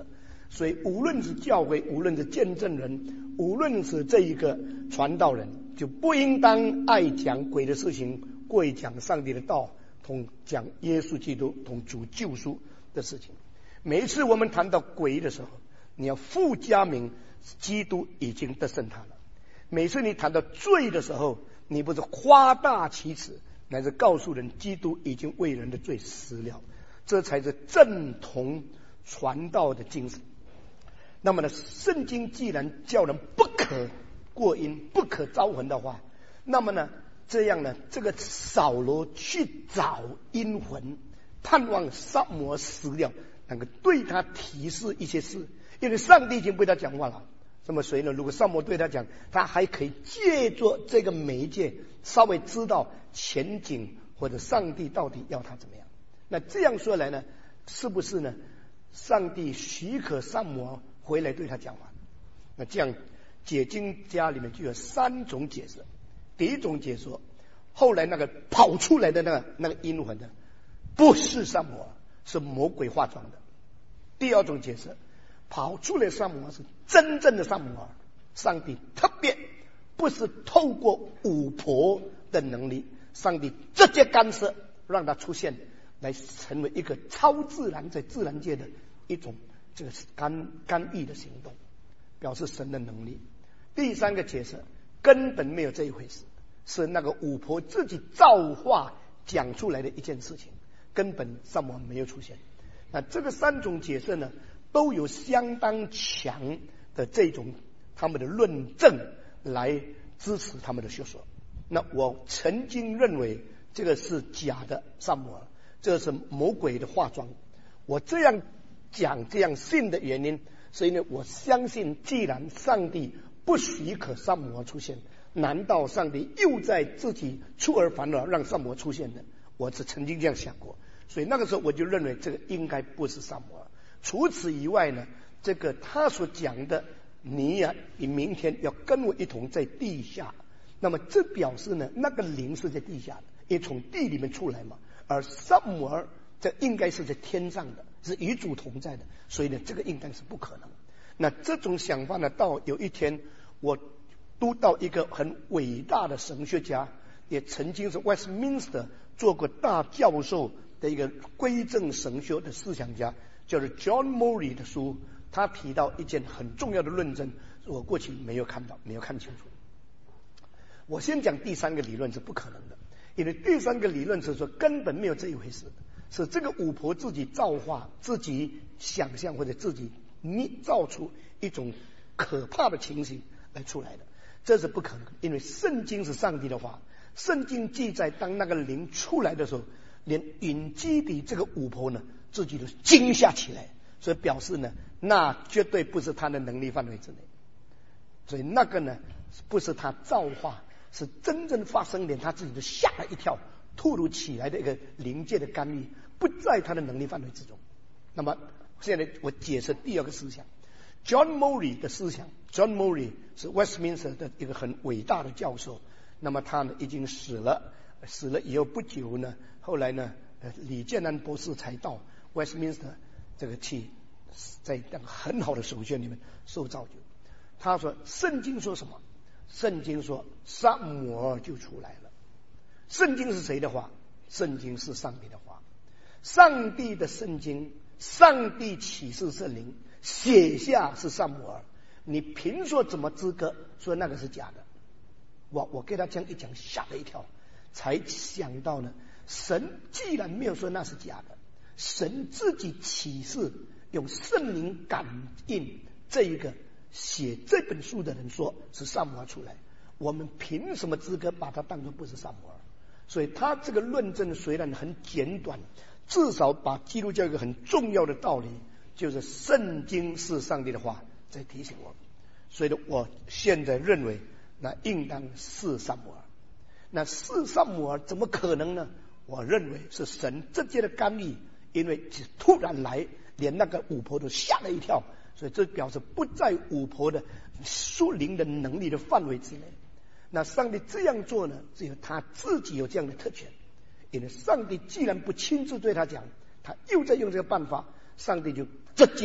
所以无论是教会，无论是见证人，无论是这一个传道人，就不应当爱讲鬼的事情，过于讲上帝的道，同讲耶稣基督同主救赎的事情。每一次我们谈到鬼的时候，你要附加名基督已经得胜他了。每次你谈到罪的时候，你不是夸大其词，乃是告诉人基督已经为人的罪死了，这才是正统传道的精神。那么呢，圣经既然叫人不可过阴，不可招魂的话，那么呢，这样呢，这个扫罗去找阴魂，盼望撒母耳死了，能够对他提示一些事，因为上帝已经对他讲话了。那么谁呢？如果撒母耳对他讲，他还可以借着这个媒介稍微知道前景，或者上帝到底要他怎么样。那这样说来呢，是不是呢？上帝许可撒母耳回来对他讲话？那这样解经家里面就有3种解释。第一种解说，后来那个跑出来的那个阴魂呢，不是撒母耳，是魔鬼化妆的。第二种解释，跑出来撒母耳是真正的撒母耳，上帝特别不是透过巫婆的能力，上帝直接干涉，让他出现，来成为一个超自然，在自然界的一种这个干预的行动，表示神的能力。第3个解释，根本没有这一回事，是那个巫婆自己造化讲出来的一件事情，根本撒母耳没有出现。那这个3种解释呢，都有相当强的这种他们的论证来支持他们的学说。那我曾经认为这个是假的撒母耳，这是魔鬼的化妆。我这样讲这样信的原因，是因为我相信，既然上帝不许可撒母耳出现，难道上帝又在自己出尔反尔让撒母耳出现呢？我是曾经这样想过，所以那个时候我就认为这个应该不是撒母耳。除此以外呢，这个他所讲的你明天要跟我一同在地下，那么这表示呢，那个灵是在地下的，也从地里面出来嘛。而撒母耳这应该是在天上的，是与主同在的，所以呢，这个应该是不可能。那这种想法呢，到有一天我读到一个很伟大的神学家，也曾经是 Westminster 做过大教授的一个归正神学的思想家，叫做 John Murray 的书，他提到一件很重要的论证，我过去没有看清楚。我先讲第3个理论是不可能的，因为第3个理论是说根本没有这一回事，是这个巫婆自己造化、自己想象或者自己造出一种可怕的情形来出来的，这是不可能。因为圣经是上帝的话，圣经记载当那个灵出来的时候，连隐基底这个巫婆呢自己都惊吓起来，所以表示呢，那绝对不是他的能力范围之内。所以那个呢，不是他造化，是真正发生，连他自己都吓了一跳，突如其来的一个灵界的干预，不在他的能力范围之中。那么现在我解释第2个思想， John Murray 的思想。 John Murray 是 Westminster 的一个很伟大的教授，那么他呢已经死了以后不久呢，后来呢李建安博士才到 Westminster 这个去在那个很好的神学里面受造就。他说圣经说什么？圣经说撒母耳就出来了。圣经是谁的话？圣经是上帝的话，上帝的圣经，上帝启示圣灵写下是撒母耳，你凭说怎么资格说那个是假的？我给他这样一讲，吓了一跳，才想到呢，神既然没有说那是假的，神自己启示，用圣灵感应这一个写这本书的人说是撒母耳出来，我们凭什么资格把它当作不是撒母耳？所以他这个论证虽然很简短，至少把基督教一个很重要的道理，就是圣经是上帝的话，在提醒我们。所以我现在认为那应当是撒母耳。那是撒母耳怎么可能呢？我认为是神直接的干预，因为突然来，连那个巫婆都吓了一跳，所以这表示不在巫婆的属灵的能力的范围之内。那上帝这样做呢，只有他自己有这样的特权，因为上帝既然不亲自对他讲，他又在用这个办法，上帝就直接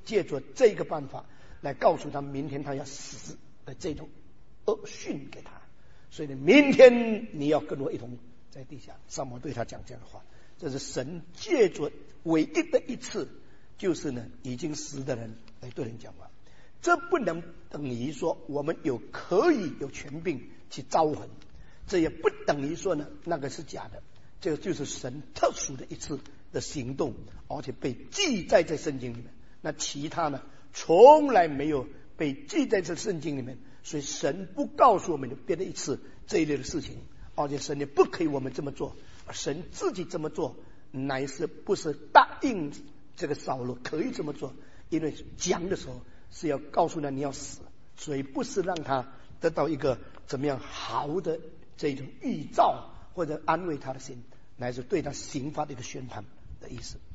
借着这个办法来告诉他明天他要死的这种恶训给他。所以呢，明天你要跟我一同在地下。撒母耳对他讲这样的话，这是神借着唯一的一次，就是呢已经死的人来对人讲话。这不能等于说我们可以有权柄去招魂，这也不等于说呢那个是假的。这个就是神特殊的一次的行动，而且被记载在圣经里面。那其他呢，从来没有被记在这圣经里面，所以神不告诉我们有别的一次这一类的事情，而且神也不可以我们这么做，神自己这么做，乃是不是答应这个扫罗可以这么做，因为讲的时候是要告诉他你要死，所以不是让他得到一个怎么样好的这种预兆或者安慰他的心，乃是对他刑罚的一个宣判的意思。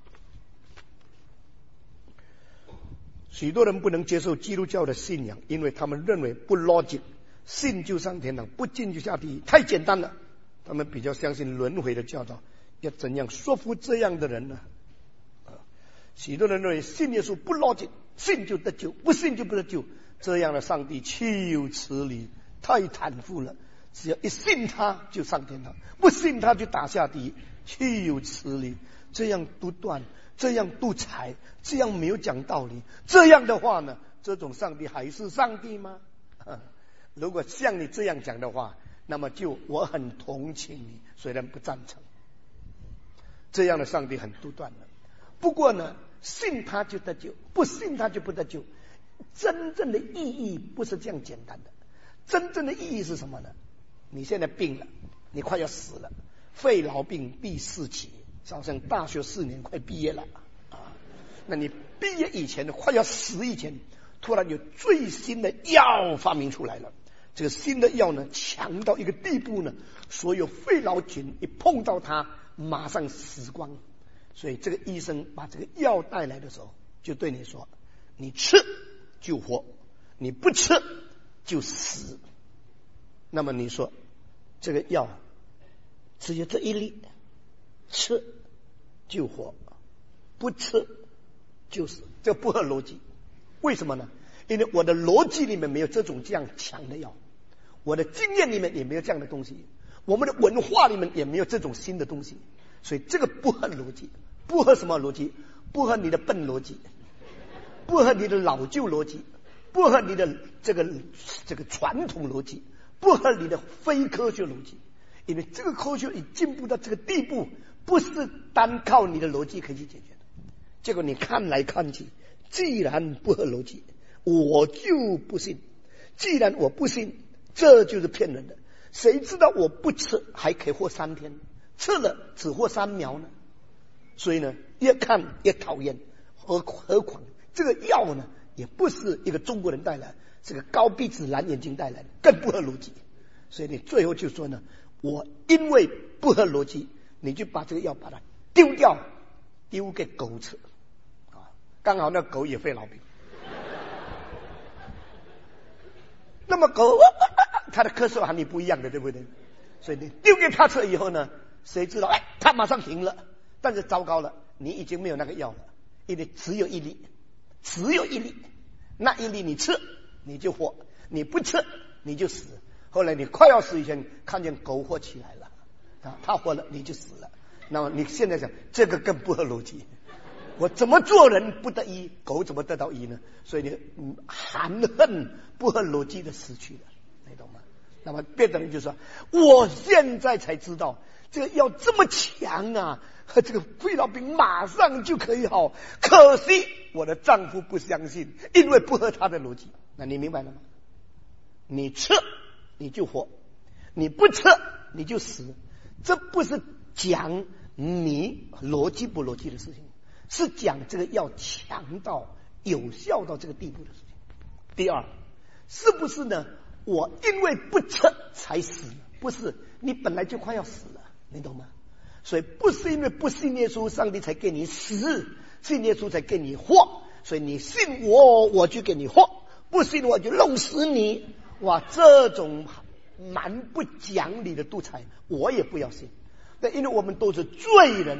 许多人不能接受基督教的信仰，因为他们认为不逻辑，信就上天堂，不信就下地狱，太简单了。他们比较相信轮回的教导，要怎样说服这样的人呢？许多人认为信耶稣不逻辑，信就得救，不信就不得救。这样的上帝岂有此理，太坦腹了。只要一信他就上天堂，不信他就打下地狱，岂有此理。这样独断，这样独裁，这样没有讲道理，这样的话呢，这种上帝还是上帝吗？如果像你这样讲的话，那么就我很同情你，虽然不赞成。这样的上帝很独断的。不过呢，信他就得救，不信他就不得救。真正的意义不是这样简单的。真正的意义是什么呢？你现在病了，你快要死了，肺痨病第4期，好像大学4年快毕业了啊。那你毕业以前呢，快要死以前，突然有最新的药发明出来了。这个新的药呢，强到一个地步呢，所有肺痨菌一碰到它，马上死光。所以这个医生把这个药带来的时候，就对你说：你吃就活，你不吃就死。那么你说这个药只有这一粒，吃就活，不吃就死，这不合逻辑。为什么呢？因为我的逻辑里面没有这样强的药，我的经验里面也没有这样的东西，我们的文化里面也没有这种新的东西，所以这个不合逻辑。不合什么逻辑？不合你的笨逻辑，不合你的老旧逻辑，不合你的这个传统逻辑，不合你的非科学逻辑。因为这个科学已进步到这个地步，不是单靠你的逻辑可以去解决的。结果你看来看去，既然不合逻辑，我就不信。既然我不信，这就是骗人的。谁知道我不吃还可以活3天，吃了只活3秒呢？所以呢，越看越讨厌。何况这个药呢，也不是一个中国人带来，是个高鼻子蓝眼睛带来的，更不合逻辑。所以你最后就说呢，我因为不合逻辑，你就把这个药把它丢掉，丢给狗吃啊，刚好那狗也肺痨病。那么狗它的咳嗽含义不一样的，对不对？所以你丢给它吃以后呢，谁知道它马上停了。但是糟糕了，你已经没有那个药了，因为只有一粒，那一粒你吃你就活，你不吃你就死。后来你快要死以前，看见狗活起来了啊，它活了你就死了。那么你现在想，这个更不合逻辑。我怎么做人不得医，狗怎么得到医呢？所以你含恨不合逻辑的死去了，你懂吗？那么别的人就说，我现在才知道这个药这么强啊，这个肺痨病马上就可以好，可惜我的丈夫不相信，因为不合他的逻辑。那你明白了吗？你吃你就活，你不吃你就死。这不是讲你逻辑不逻辑的事情，是讲这个药强到有效到这个地步的事情。第二，是不是呢？我因为不吃才死？不是，你本来就快要死了，你懂吗？所以不是因为不信耶稣，上帝才给你死，信耶稣才给你活。所以你信我，我就给你活；不信我就弄死你。哇，这种蛮不讲理的独裁，我也不要信。那因为我们都是罪人，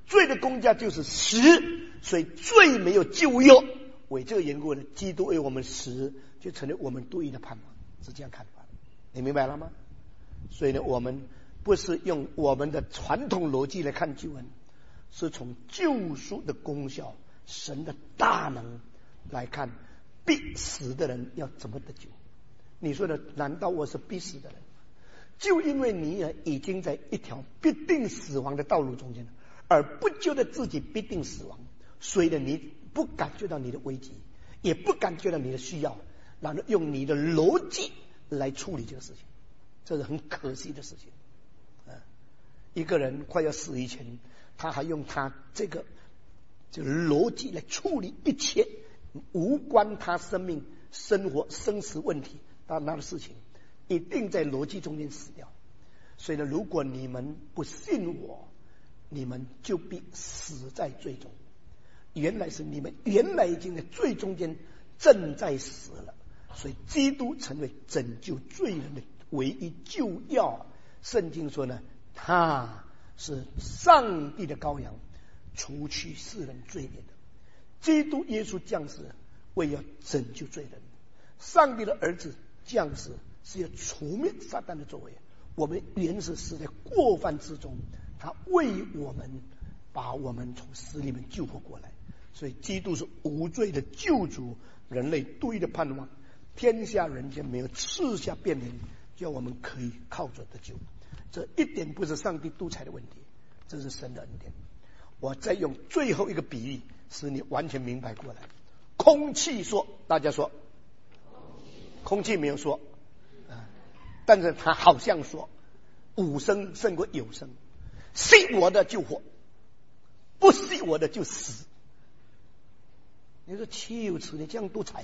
罪的工价就是死，所以罪没有救药。为这个缘故呢，基督为我们死，就成了我们独一的盼望，是这样看法的。你明白了吗？所以呢，我们不是用我们的传统逻辑来看救恩，是从救赎的功效、神的大能来看必死的人要怎么得救。你说的难道我是必死的人？就因为你已经在一条必定死亡的道路中间，而不觉得自己必定死亡，所以呢，你不感觉到你的危机，也不感觉到你的需要，然后用你的逻辑来处理这个事情，这是很可惜的事情。一个人快要死以前，他还用他这个逻辑来处理一切无关他生命、生活、生死问题他的事情，一定在逻辑中间死掉。所以呢，如果你们不信我，你们就必死在罪中。原来是你们原来已经在罪中间正在死了，所以基督成为拯救罪人的唯一救药。圣经说呢，他是上帝的羔羊，除去世人罪孽的。基督耶稣降世为要拯救罪人，上帝的儿子降世是要除灭撒旦的作为。我们原是死在过犯之中，他为我们把我们从死里面救活过来。所以基督是无罪的救主，人类独一的盼望，天下人间没有赐下辩明，叫我们可以靠着得救。这一点不是上帝独裁的问题，这是神的恩典。我再用最后一个比喻，使你完全明白过来。空气说，大家说，空气没有说，但是他好像说，无声胜过有声，信我的就活，不信我的就死。你说岂有此理，这样独裁，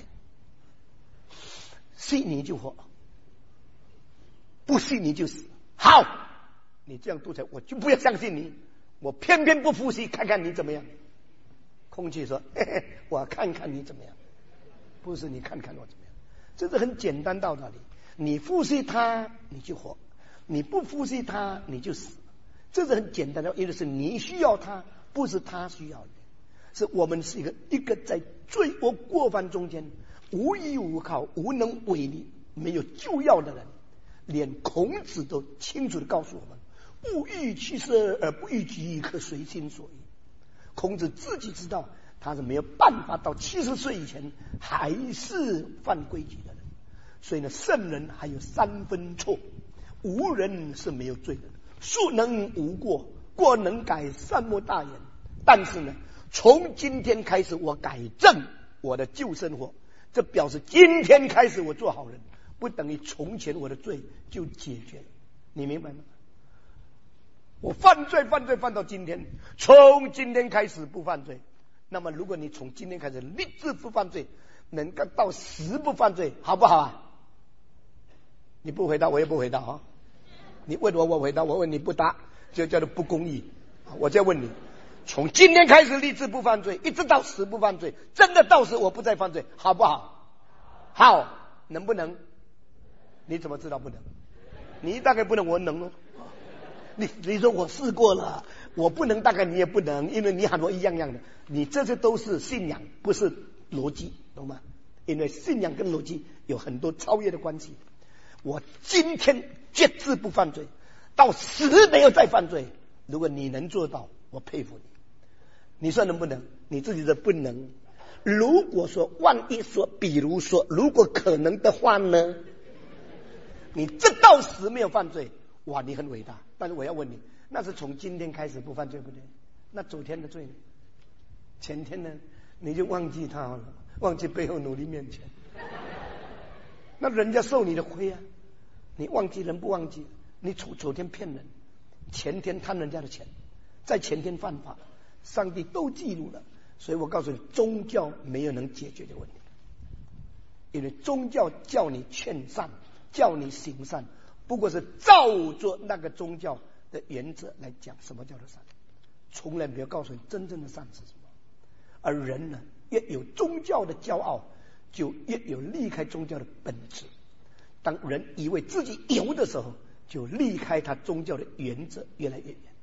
信你就活，不信你就死。好，你这样独裁，我就不要相信你，我偏偏不服气，看看你怎么样。空气说，嘿嘿，我看看你怎么样，不是你看看我怎么样。这是很简单道理，你服气他你就活，你不服气他你就死。这是很简单的，因为是你需要他，不是他需要你。是我们是一个在罪恶过犯中间无依无靠、无能为力、没有救药的人。连孔子都清楚地告诉我们，勿欲其色而不欲己，可随心所欲。孔子自己知道他是没有办法到70岁以前还是犯规矩的人，所以呢，圣人还有3分错，无人是没有罪的，孰能无过？过能改，善莫大焉。但是呢，从今天开始我改正我的旧生活，这表示今天开始我做好人，不等于从前我的罪就解决了。你明白吗？我犯罪犯到今天，从今天开始不犯罪。那么如果你从今天开始立志不犯罪，能够到死不犯罪，好不好啊？你不回答我也不回答啊！你问我回答，我问你不答，就叫做不公义。我再问你，从今天开始立志不犯罪，一直到死不犯罪，真的到死我不再犯罪，好不好？好，能不能？你怎么知道不能？你大概不能，我能哦。你说我试过了，我不能，大概你也不能，因为你喊我一样样的。你这些都是信仰，不是逻辑，懂吗？因为信仰跟逻辑有很多超越的关系。我今天决志不犯罪，到死没有再犯罪。如果你能做到，我佩服你。你说能不能？你自己的不能。如果说万一说，比如说，如果可能的话呢？你这到死没有犯罪，哇，你很伟大。但是我要问你，那是从今天开始不犯罪不对？那昨天的罪呢？前天呢？你就忘记他了，忘记背后努力面前。那人家受你的亏啊，你忘记人不忘记？你昨天骗人，前天贪人家的钱，在前天犯法，上帝都记录了。所以我告诉你，宗教没有能解决的问题，因为宗教叫你劝善，叫你行善，不过是照着那个宗教的原则来讲什么叫做善，从来没有告诉你真正的善是什么。而人呢，越有宗教的骄傲，就越有离开宗教的本质。当人以为自己有的时候，就离开他宗教的原则越来越远。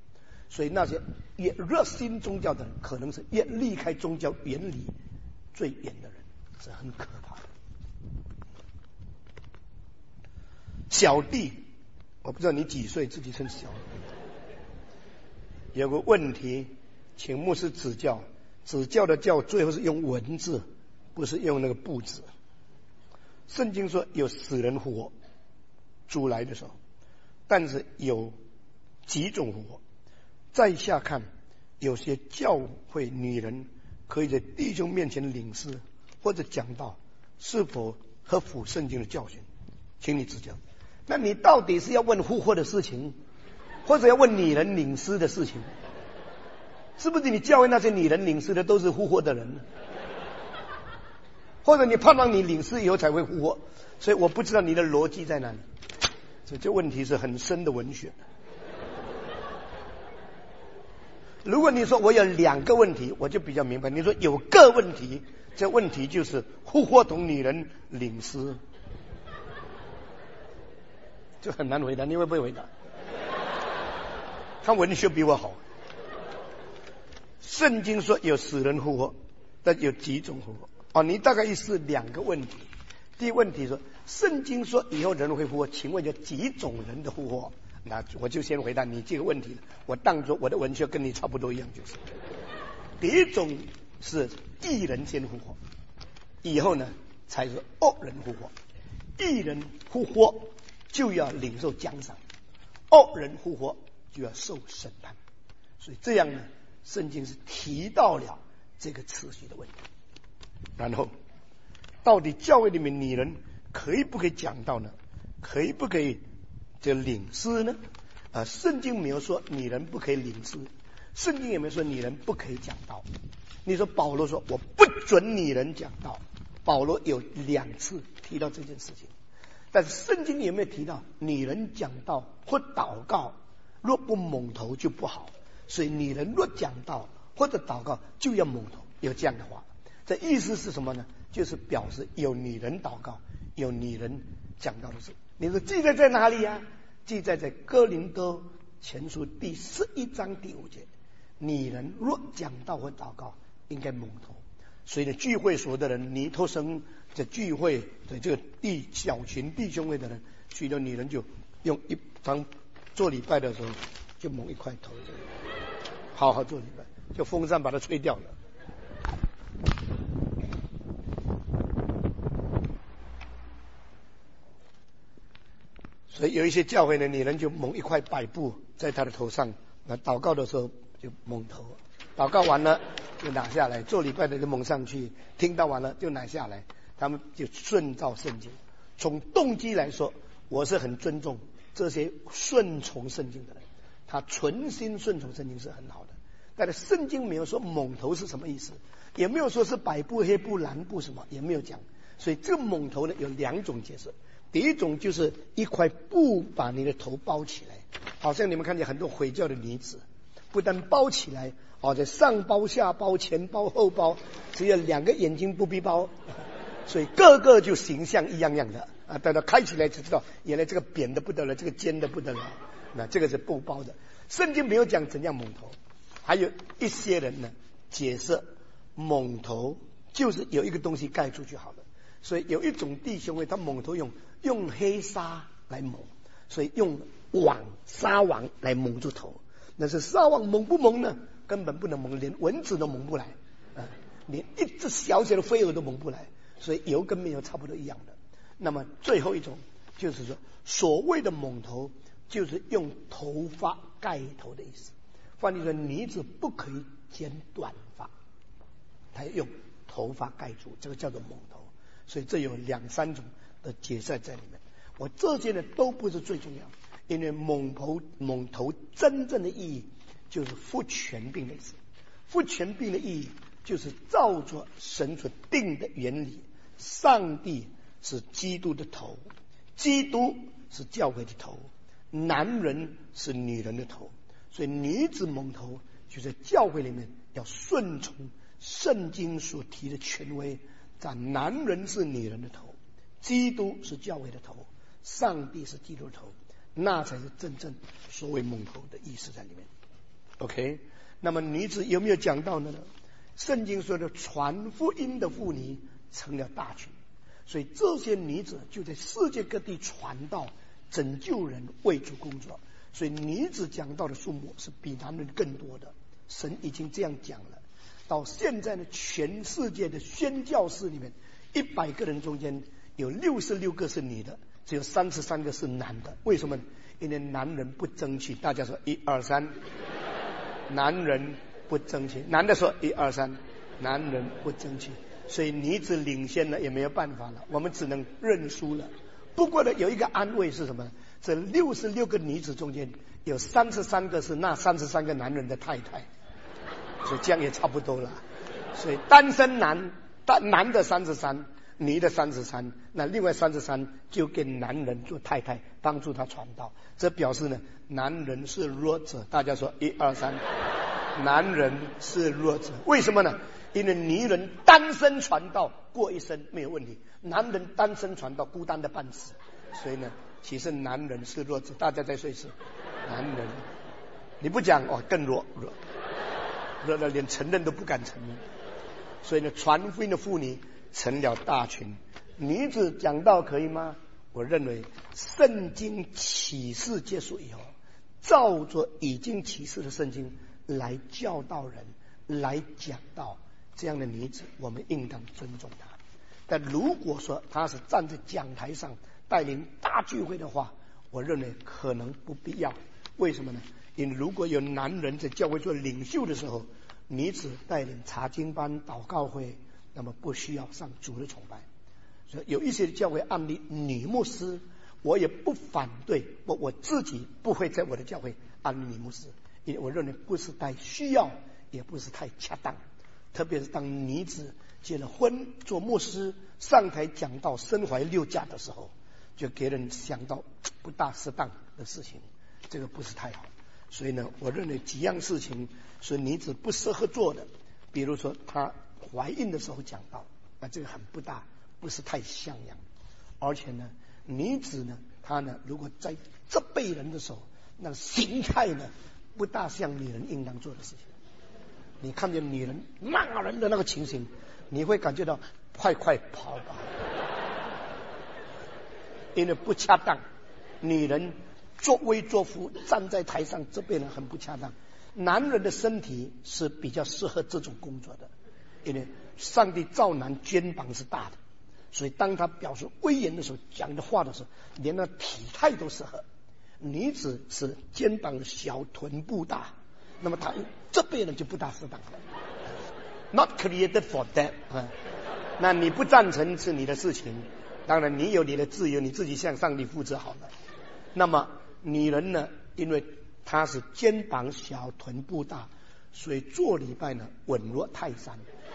所以那些越热心宗教的人，可能是越离开宗教原理最远的人，是很可怕的。小弟，我不知道你几岁，自己称小。有个问题，请牧师指教。指教的教最后是用文字，不是用那个布子。圣经说有死人复活，主来的时候，但是有几种复活。再下看，有些教会女人可以在弟兄面前领诗或者讲道，是否合乎圣经的教训？请你指教。那你到底是要问复活的事情，或者要问女人领诗的事情？是不是你教会那些女人领诗的都是复活的人呢？或者你盼望你领诗以后才会复活？所以我不知道你的逻辑在哪里。所以这问题是很深的文学。如果你说我有2个问题，我就比较明白。你说有个问题，这问题就是复活同女人领诗，就很难回答。你会不会回答？他文学比我好。圣经说有死人复活，但有几种复活？你大概意思2个问题。第一个问题说，圣经说以后人会复活，请问有几种人的复活？那我就先回答你这个问题了。我当作我的文学跟你差不多一样，就是第一种是义人先复活，以后呢才是恶人复活。义人复活就要领受奖赏，恶人复活就要受审判。所以这样呢，圣经是提到了这个次序的问题。然后到底教会里面女人可以不可以讲道呢？可以不可以这领诗呢？圣经没有说女人不可以领诗，圣经也没有说女人不可以讲道。你说保罗说我不准女人讲道，保罗有2次提到这件事情，但是圣经有没有提到女人讲道或祷告若不蒙头就不好？所以女人若讲道或者祷告就要蒙头，有这样的话。这意思是什么呢？就是表示有女人祷告，有女人讲道的事。你说记载在哪里啊？记载在哥林多前书第11章第5节，女人若讲道或祷告应该蒙头。所以呢，聚会所的人，尼托生这聚会的这个小群弟兄会的人，许多女人就用一张做礼拜的时候就蒙一块头，好好做礼拜，就风扇把它吹掉了。所以有一些教会的女人就蒙一块白布在她的头上，祷告的时候就蒙头，祷告完了就拿下来，做礼拜的就蒙上去，听到完了就拿下来。他们就顺照圣经。从动机来说，我是很尊重这些顺从圣经的人，他存心顺从圣经是很好的。但是圣经没有说蒙头是什么意思，也没有说是白布黑布蓝布什么，也没有讲。所以这个蒙头呢有2种解释。第一种就是一块布把你的头包起来，好像你们看见很多回教的女子，不但包起来，在上包下包前包后包，只有2个眼睛不必包，所以个个就形象一样样的啊！等到开起来就知道，原来这个扁的不得了，这个尖的不得了，那这个是不包的。圣经没有讲怎样蒙头。还有一些人呢解释蒙头就是有一个东西盖住就好了。所以有一种弟兄会他蒙头用黑纱来蒙，所以用纱网来蒙住头。那是纱网蒙不蒙呢？根本不能蒙，连蚊子都蒙不来，连一只小小的飞蛾都蒙不来。所以有跟没有差不多一样的。那么最后一种就是说，所谓的蒙头就是用头发盖头的意思。换句话说，女子不可以剪短发，她用头发盖住，这个叫做蒙头。所以这有2、3种的解释在里面。我这些呢都不是最重要，因为蒙头真正的意义就是负权柄的意思。负权柄的意义就是照着神所定的原理，上帝是基督的头，基督是教会的头，男人是女人的头。所以女子蒙头就在教会里面要顺从圣经所提的权威，在男人是女人的头，基督是教会的头，上帝是基督的头，那才是真正所谓蒙头的意思在里面。 OK， 那么女子有没有讲到呢？圣经说的传福音的妇女成了大群，所以这些女子就在世界各地传道，拯救人，为主工作。所以女子讲道的数目是比男人更多的，神已经这样讲了。到现在呢，全世界的宣教士里面，100个人中间有66个是女的，只有33个是男的。为什么？因为男人不争气。大家说1、2、3，男人不争气。男的说1、2、3，男人不争气。所以女子领先了也没有办法了，我们只能认输了。不过呢，有一个安慰是什么呢？这66个女子中间有33个是那33个男人的太太，所以这样也差不多了。所以单身男的33，女的33，那另外33就给男人做太太，帮助他传道。这表示呢，男人是弱者。大家说1、2、3，男人是弱者。为什么呢？因为女人单身传道过一生没有问题，男人单身传道孤单的半死。所以呢，其实男人是弱者。大家再说一次，男人，你不讲哦，更弱到连承认都不敢承认。所以呢，传福音的妇女成了大群。女子讲道可以吗？我认为圣经启示结束以后，照着已经启示的圣经来教导人，来讲道，这样的女子我们应当尊重她。但如果说她是站在讲台上带领大聚会的话，我认为可能不必要。为什么呢？因为如果有男人在教会做领袖的时候，女子带领查经班、祷告会，那么不需要上主日崇拜。所以有一些教会案例女牧师，我也不反对，我自己不会在我的教会安利女牧师，因为我认为不是太需要，也不是太恰当。特别是当女子结了婚做牧师上台讲道身怀6甲的时候，就给人想到不大适当的事情，这个不是太好。所以呢，我认为几样事情是女子不适合做的。比如说她怀孕的时候讲道，这个很不是太像样。而且呢，女子呢，她呢如果在责备人的时候，那个形态呢不大像女人应当做的事情。你看见女人骂人的那个情形，你会感觉到快跑吧，因为不恰当。女人作威作福站在台上这边人很不恰当。男人的身体是比较适合这种工作的，因为上帝造男肩膀是大的，所以当他表示威严的时候，讲的话的时候，连那体态都适合。女子是肩膀小臀部大，那么他这辈人就不大适当了。Not created for that。那你不赞成是你的事情，当然你有你的自由，你自己向上帝负责好了。那么女人呢，因为她是肩膀小臀部大，所以做礼拜呢稳若泰山。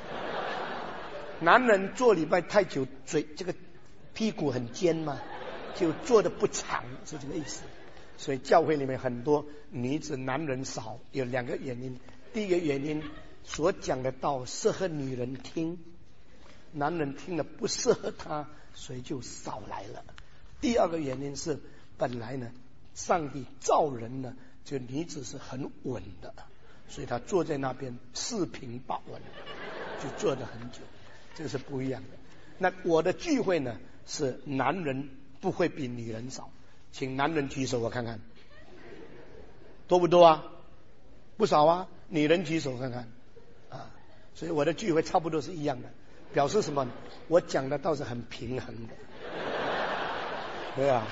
男人做礼拜太久，这个屁股很尖嘛，就做的不长，是这个意思。所以教会里面很多女子男人少，有2个原因。第一个原因，所讲的道适合女人听，男人听了不适合他，所以就少来了。第二个原因是，本来呢上帝造人呢，就女子是很稳的，所以她坐在那边四平八稳，就坐得很久，这个是不一样的。那我的聚会呢，是男人不会比女人少，请男人举手我看看，多不多啊？不少啊。女人举手看看啊。所以我的聚会差不多是一样的，表示什么？我讲的倒是很平衡的，对啊。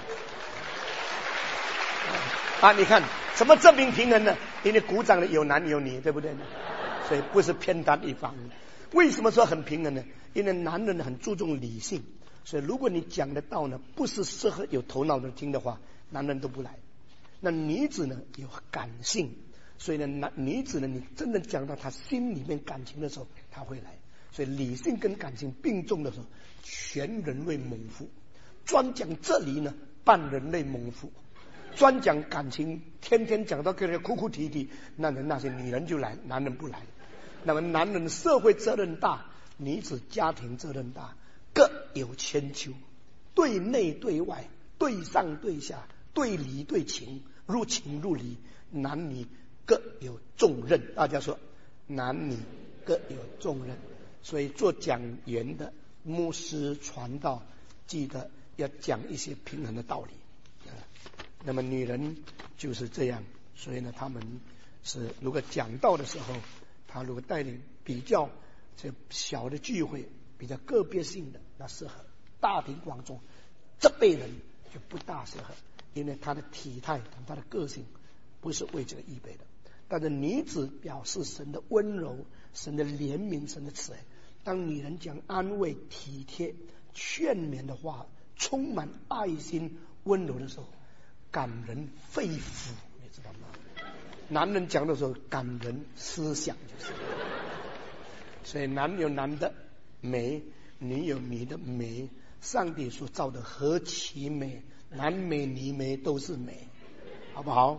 你看怎么证明平衡呢？因为鼓掌的有男有女，对不对呢？所以不是偏袒一方。为什么说很平衡呢？因为男人很注重理性，所以如果你讲的道呢不是适合有头脑的听的话，男人都不来。那女子呢有感性，所以呢女子呢，你真的讲到她心里面感情的时候，她会来。所以理性跟感情并重的时候，全人类蒙福。专讲这里呢，半人类蒙福。专讲感情，天天讲到跟人哭哭啼啼，那些女人就来，男人不来。那么男人社会责任大，女子家庭责任大，各有千秋，对内对外，对上对下，对理对情，入情入理，男女各有重任。大家说，男女各有重任。所以做讲员的牧师传道，记得要讲一些平衡的道理。那么女人就是这样，所以呢，他们是如果讲道的时候，他如果带领比较这小的聚会，比较个别性的，那适合；大庭广众这辈人就不大适合，因为他的体态同他的个性不是为这个预备的。但是女子表示神的温柔、神的怜悯、神的慈爱。当女人讲安慰、体贴、劝勉的话，充满爱心、温柔的时候，感人肺腑，你知道吗？男人讲的时候感人思想，就是。所以男有男的美，女有女的美。上帝所造的何其美，男美女美都是美，好不好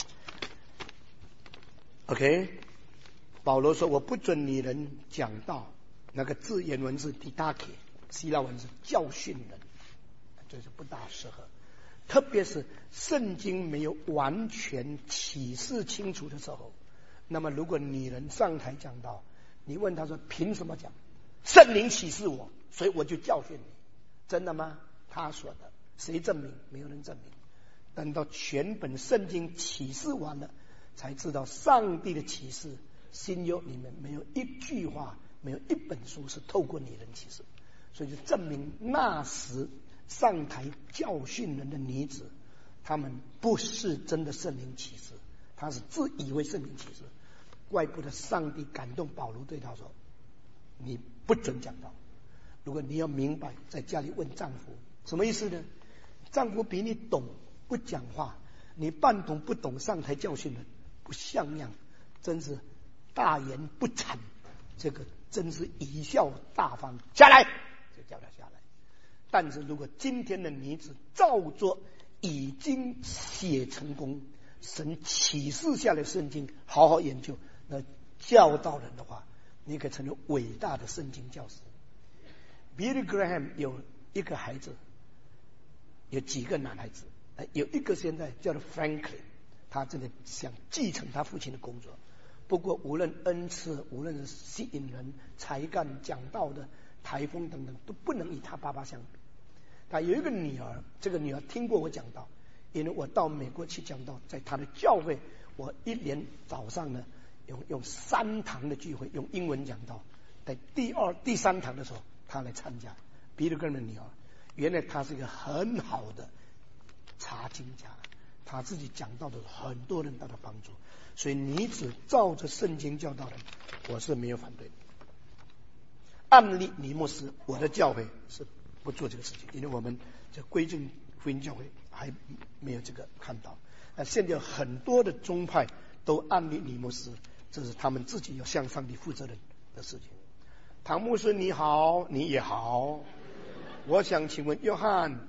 ？OK， 保罗说：“我不准女人讲道。”那个字原文是 didache， 希腊文是教训人，这是不大适合。特别是圣经没有完全启示清楚的时候，那么如果女人上台讲道，你问她说凭什么讲？圣灵启示我，所以我就教训你。真的吗？他说的，谁证明？没有人证明。等到全本圣经启示完了，才知道上帝的启示，新约里面没有一句话，没有一本书是透过女人启示，所以就证明那时上台教训人的女子，她们不是真的圣灵启示，她是自以为圣灵启示。怪不得上帝感动保罗对她说：“你不准讲道。如果你要明白，在家里问丈夫，什么意思呢？丈夫比你懂，不讲话，你半懂不懂，上台教训人，不像样，真是大言不惭，这个真是贻笑大方，下来就叫他下来。但是如果今天的女子照做已经写成功，神启示下来圣经，好好研究，那教导人的话，你可以成为伟大的圣经教师。Billy Graham 有一个孩子，有几个男孩子，有一个现在叫做 Franklin， 他真的想继承他父亲的工作。不过无论恩赐，无论是吸引人、才干、讲道的台风等等，都不能与他爸爸相比。他有一个女儿，这个女儿听过我讲道，因为我到美国去讲道，在他的教会，我一连早上呢用3堂的聚会用英文讲道，在第2、第3堂的时候，他来参加。比尔根的女儿，原来他是一个很好的查经家，他自己讲道的很多人得到帮助。所以女子照着圣经教导人，我是没有反对的。案例尼莫斯，我的教会是不做这个事情，因为我们这归正福音教会还没有这个看到。现在很多的宗派都案例尼莫斯，这是他们自己要向上帝负责任的事情。唐牧师你好，你也好。我想请问约翰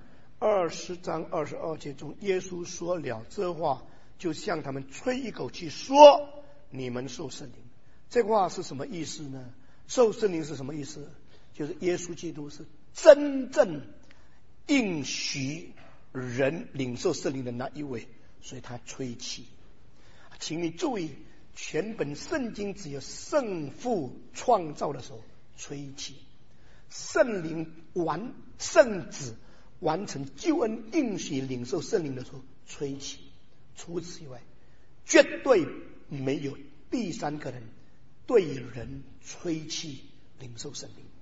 20章22节中，耶稣说了这话，就向他们吹一口气说：“你们受圣灵。”这话是什么意思呢？受圣灵是什么意思？就是耶稣基督是真正应许人领受圣灵的那一位，所以他吹气。请你注意，全本圣经只有圣父创造的时候吹气，圣灵圣子完成救恩应许领受圣灵的时候吹气。除此以外，绝对没有第三个人对人吹气领受圣灵。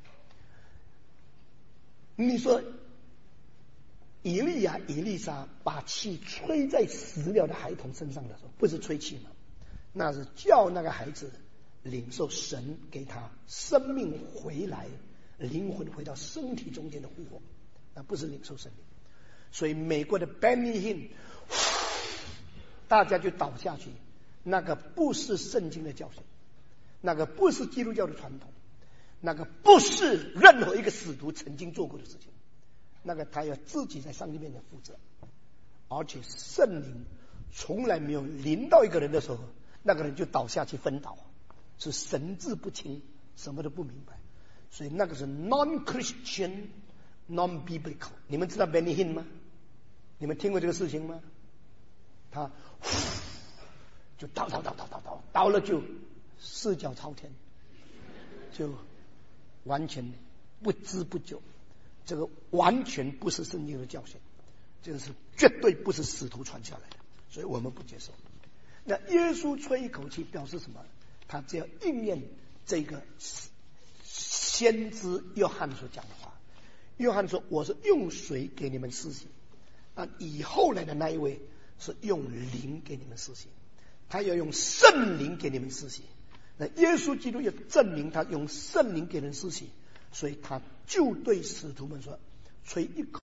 你说以利亚、以利沙把气吹在死了的孩童身上的时候，不是吹气吗？那是叫那个孩子领受神给他生命回来，灵魂回到身体中间的复活，那不是领受圣灵。所以美国的 Benny Hinn， 大家就倒下去，那个不是圣经的教训，那个不是基督教的传统，那个不是任何一个使徒曾经做过的事情，那个他要自己在上帝面前负责。而且圣灵从来没有临到一个人的时候，那个人就倒下去昏倒，是神志不清，什么都不明白。所以那个是 non-Christian non-biblical。 你们知道 Benny Hinn 吗？你们听过这个事情吗？他就倒了就四脚朝天，就完全不知不觉。这个完全不是圣经的教训，这个是绝对不是使徒传下来的，所以我们不接受。那耶稣吹一口气表示什么？他只要应验这个先知约翰所讲的话。约翰说：“我是用水给你们施洗，那以后来的那一位是用灵给你们施洗，他要用圣灵给你们施洗。那耶稣基督也证明他用圣灵给人施洗，所以他就对使徒们说：吹一口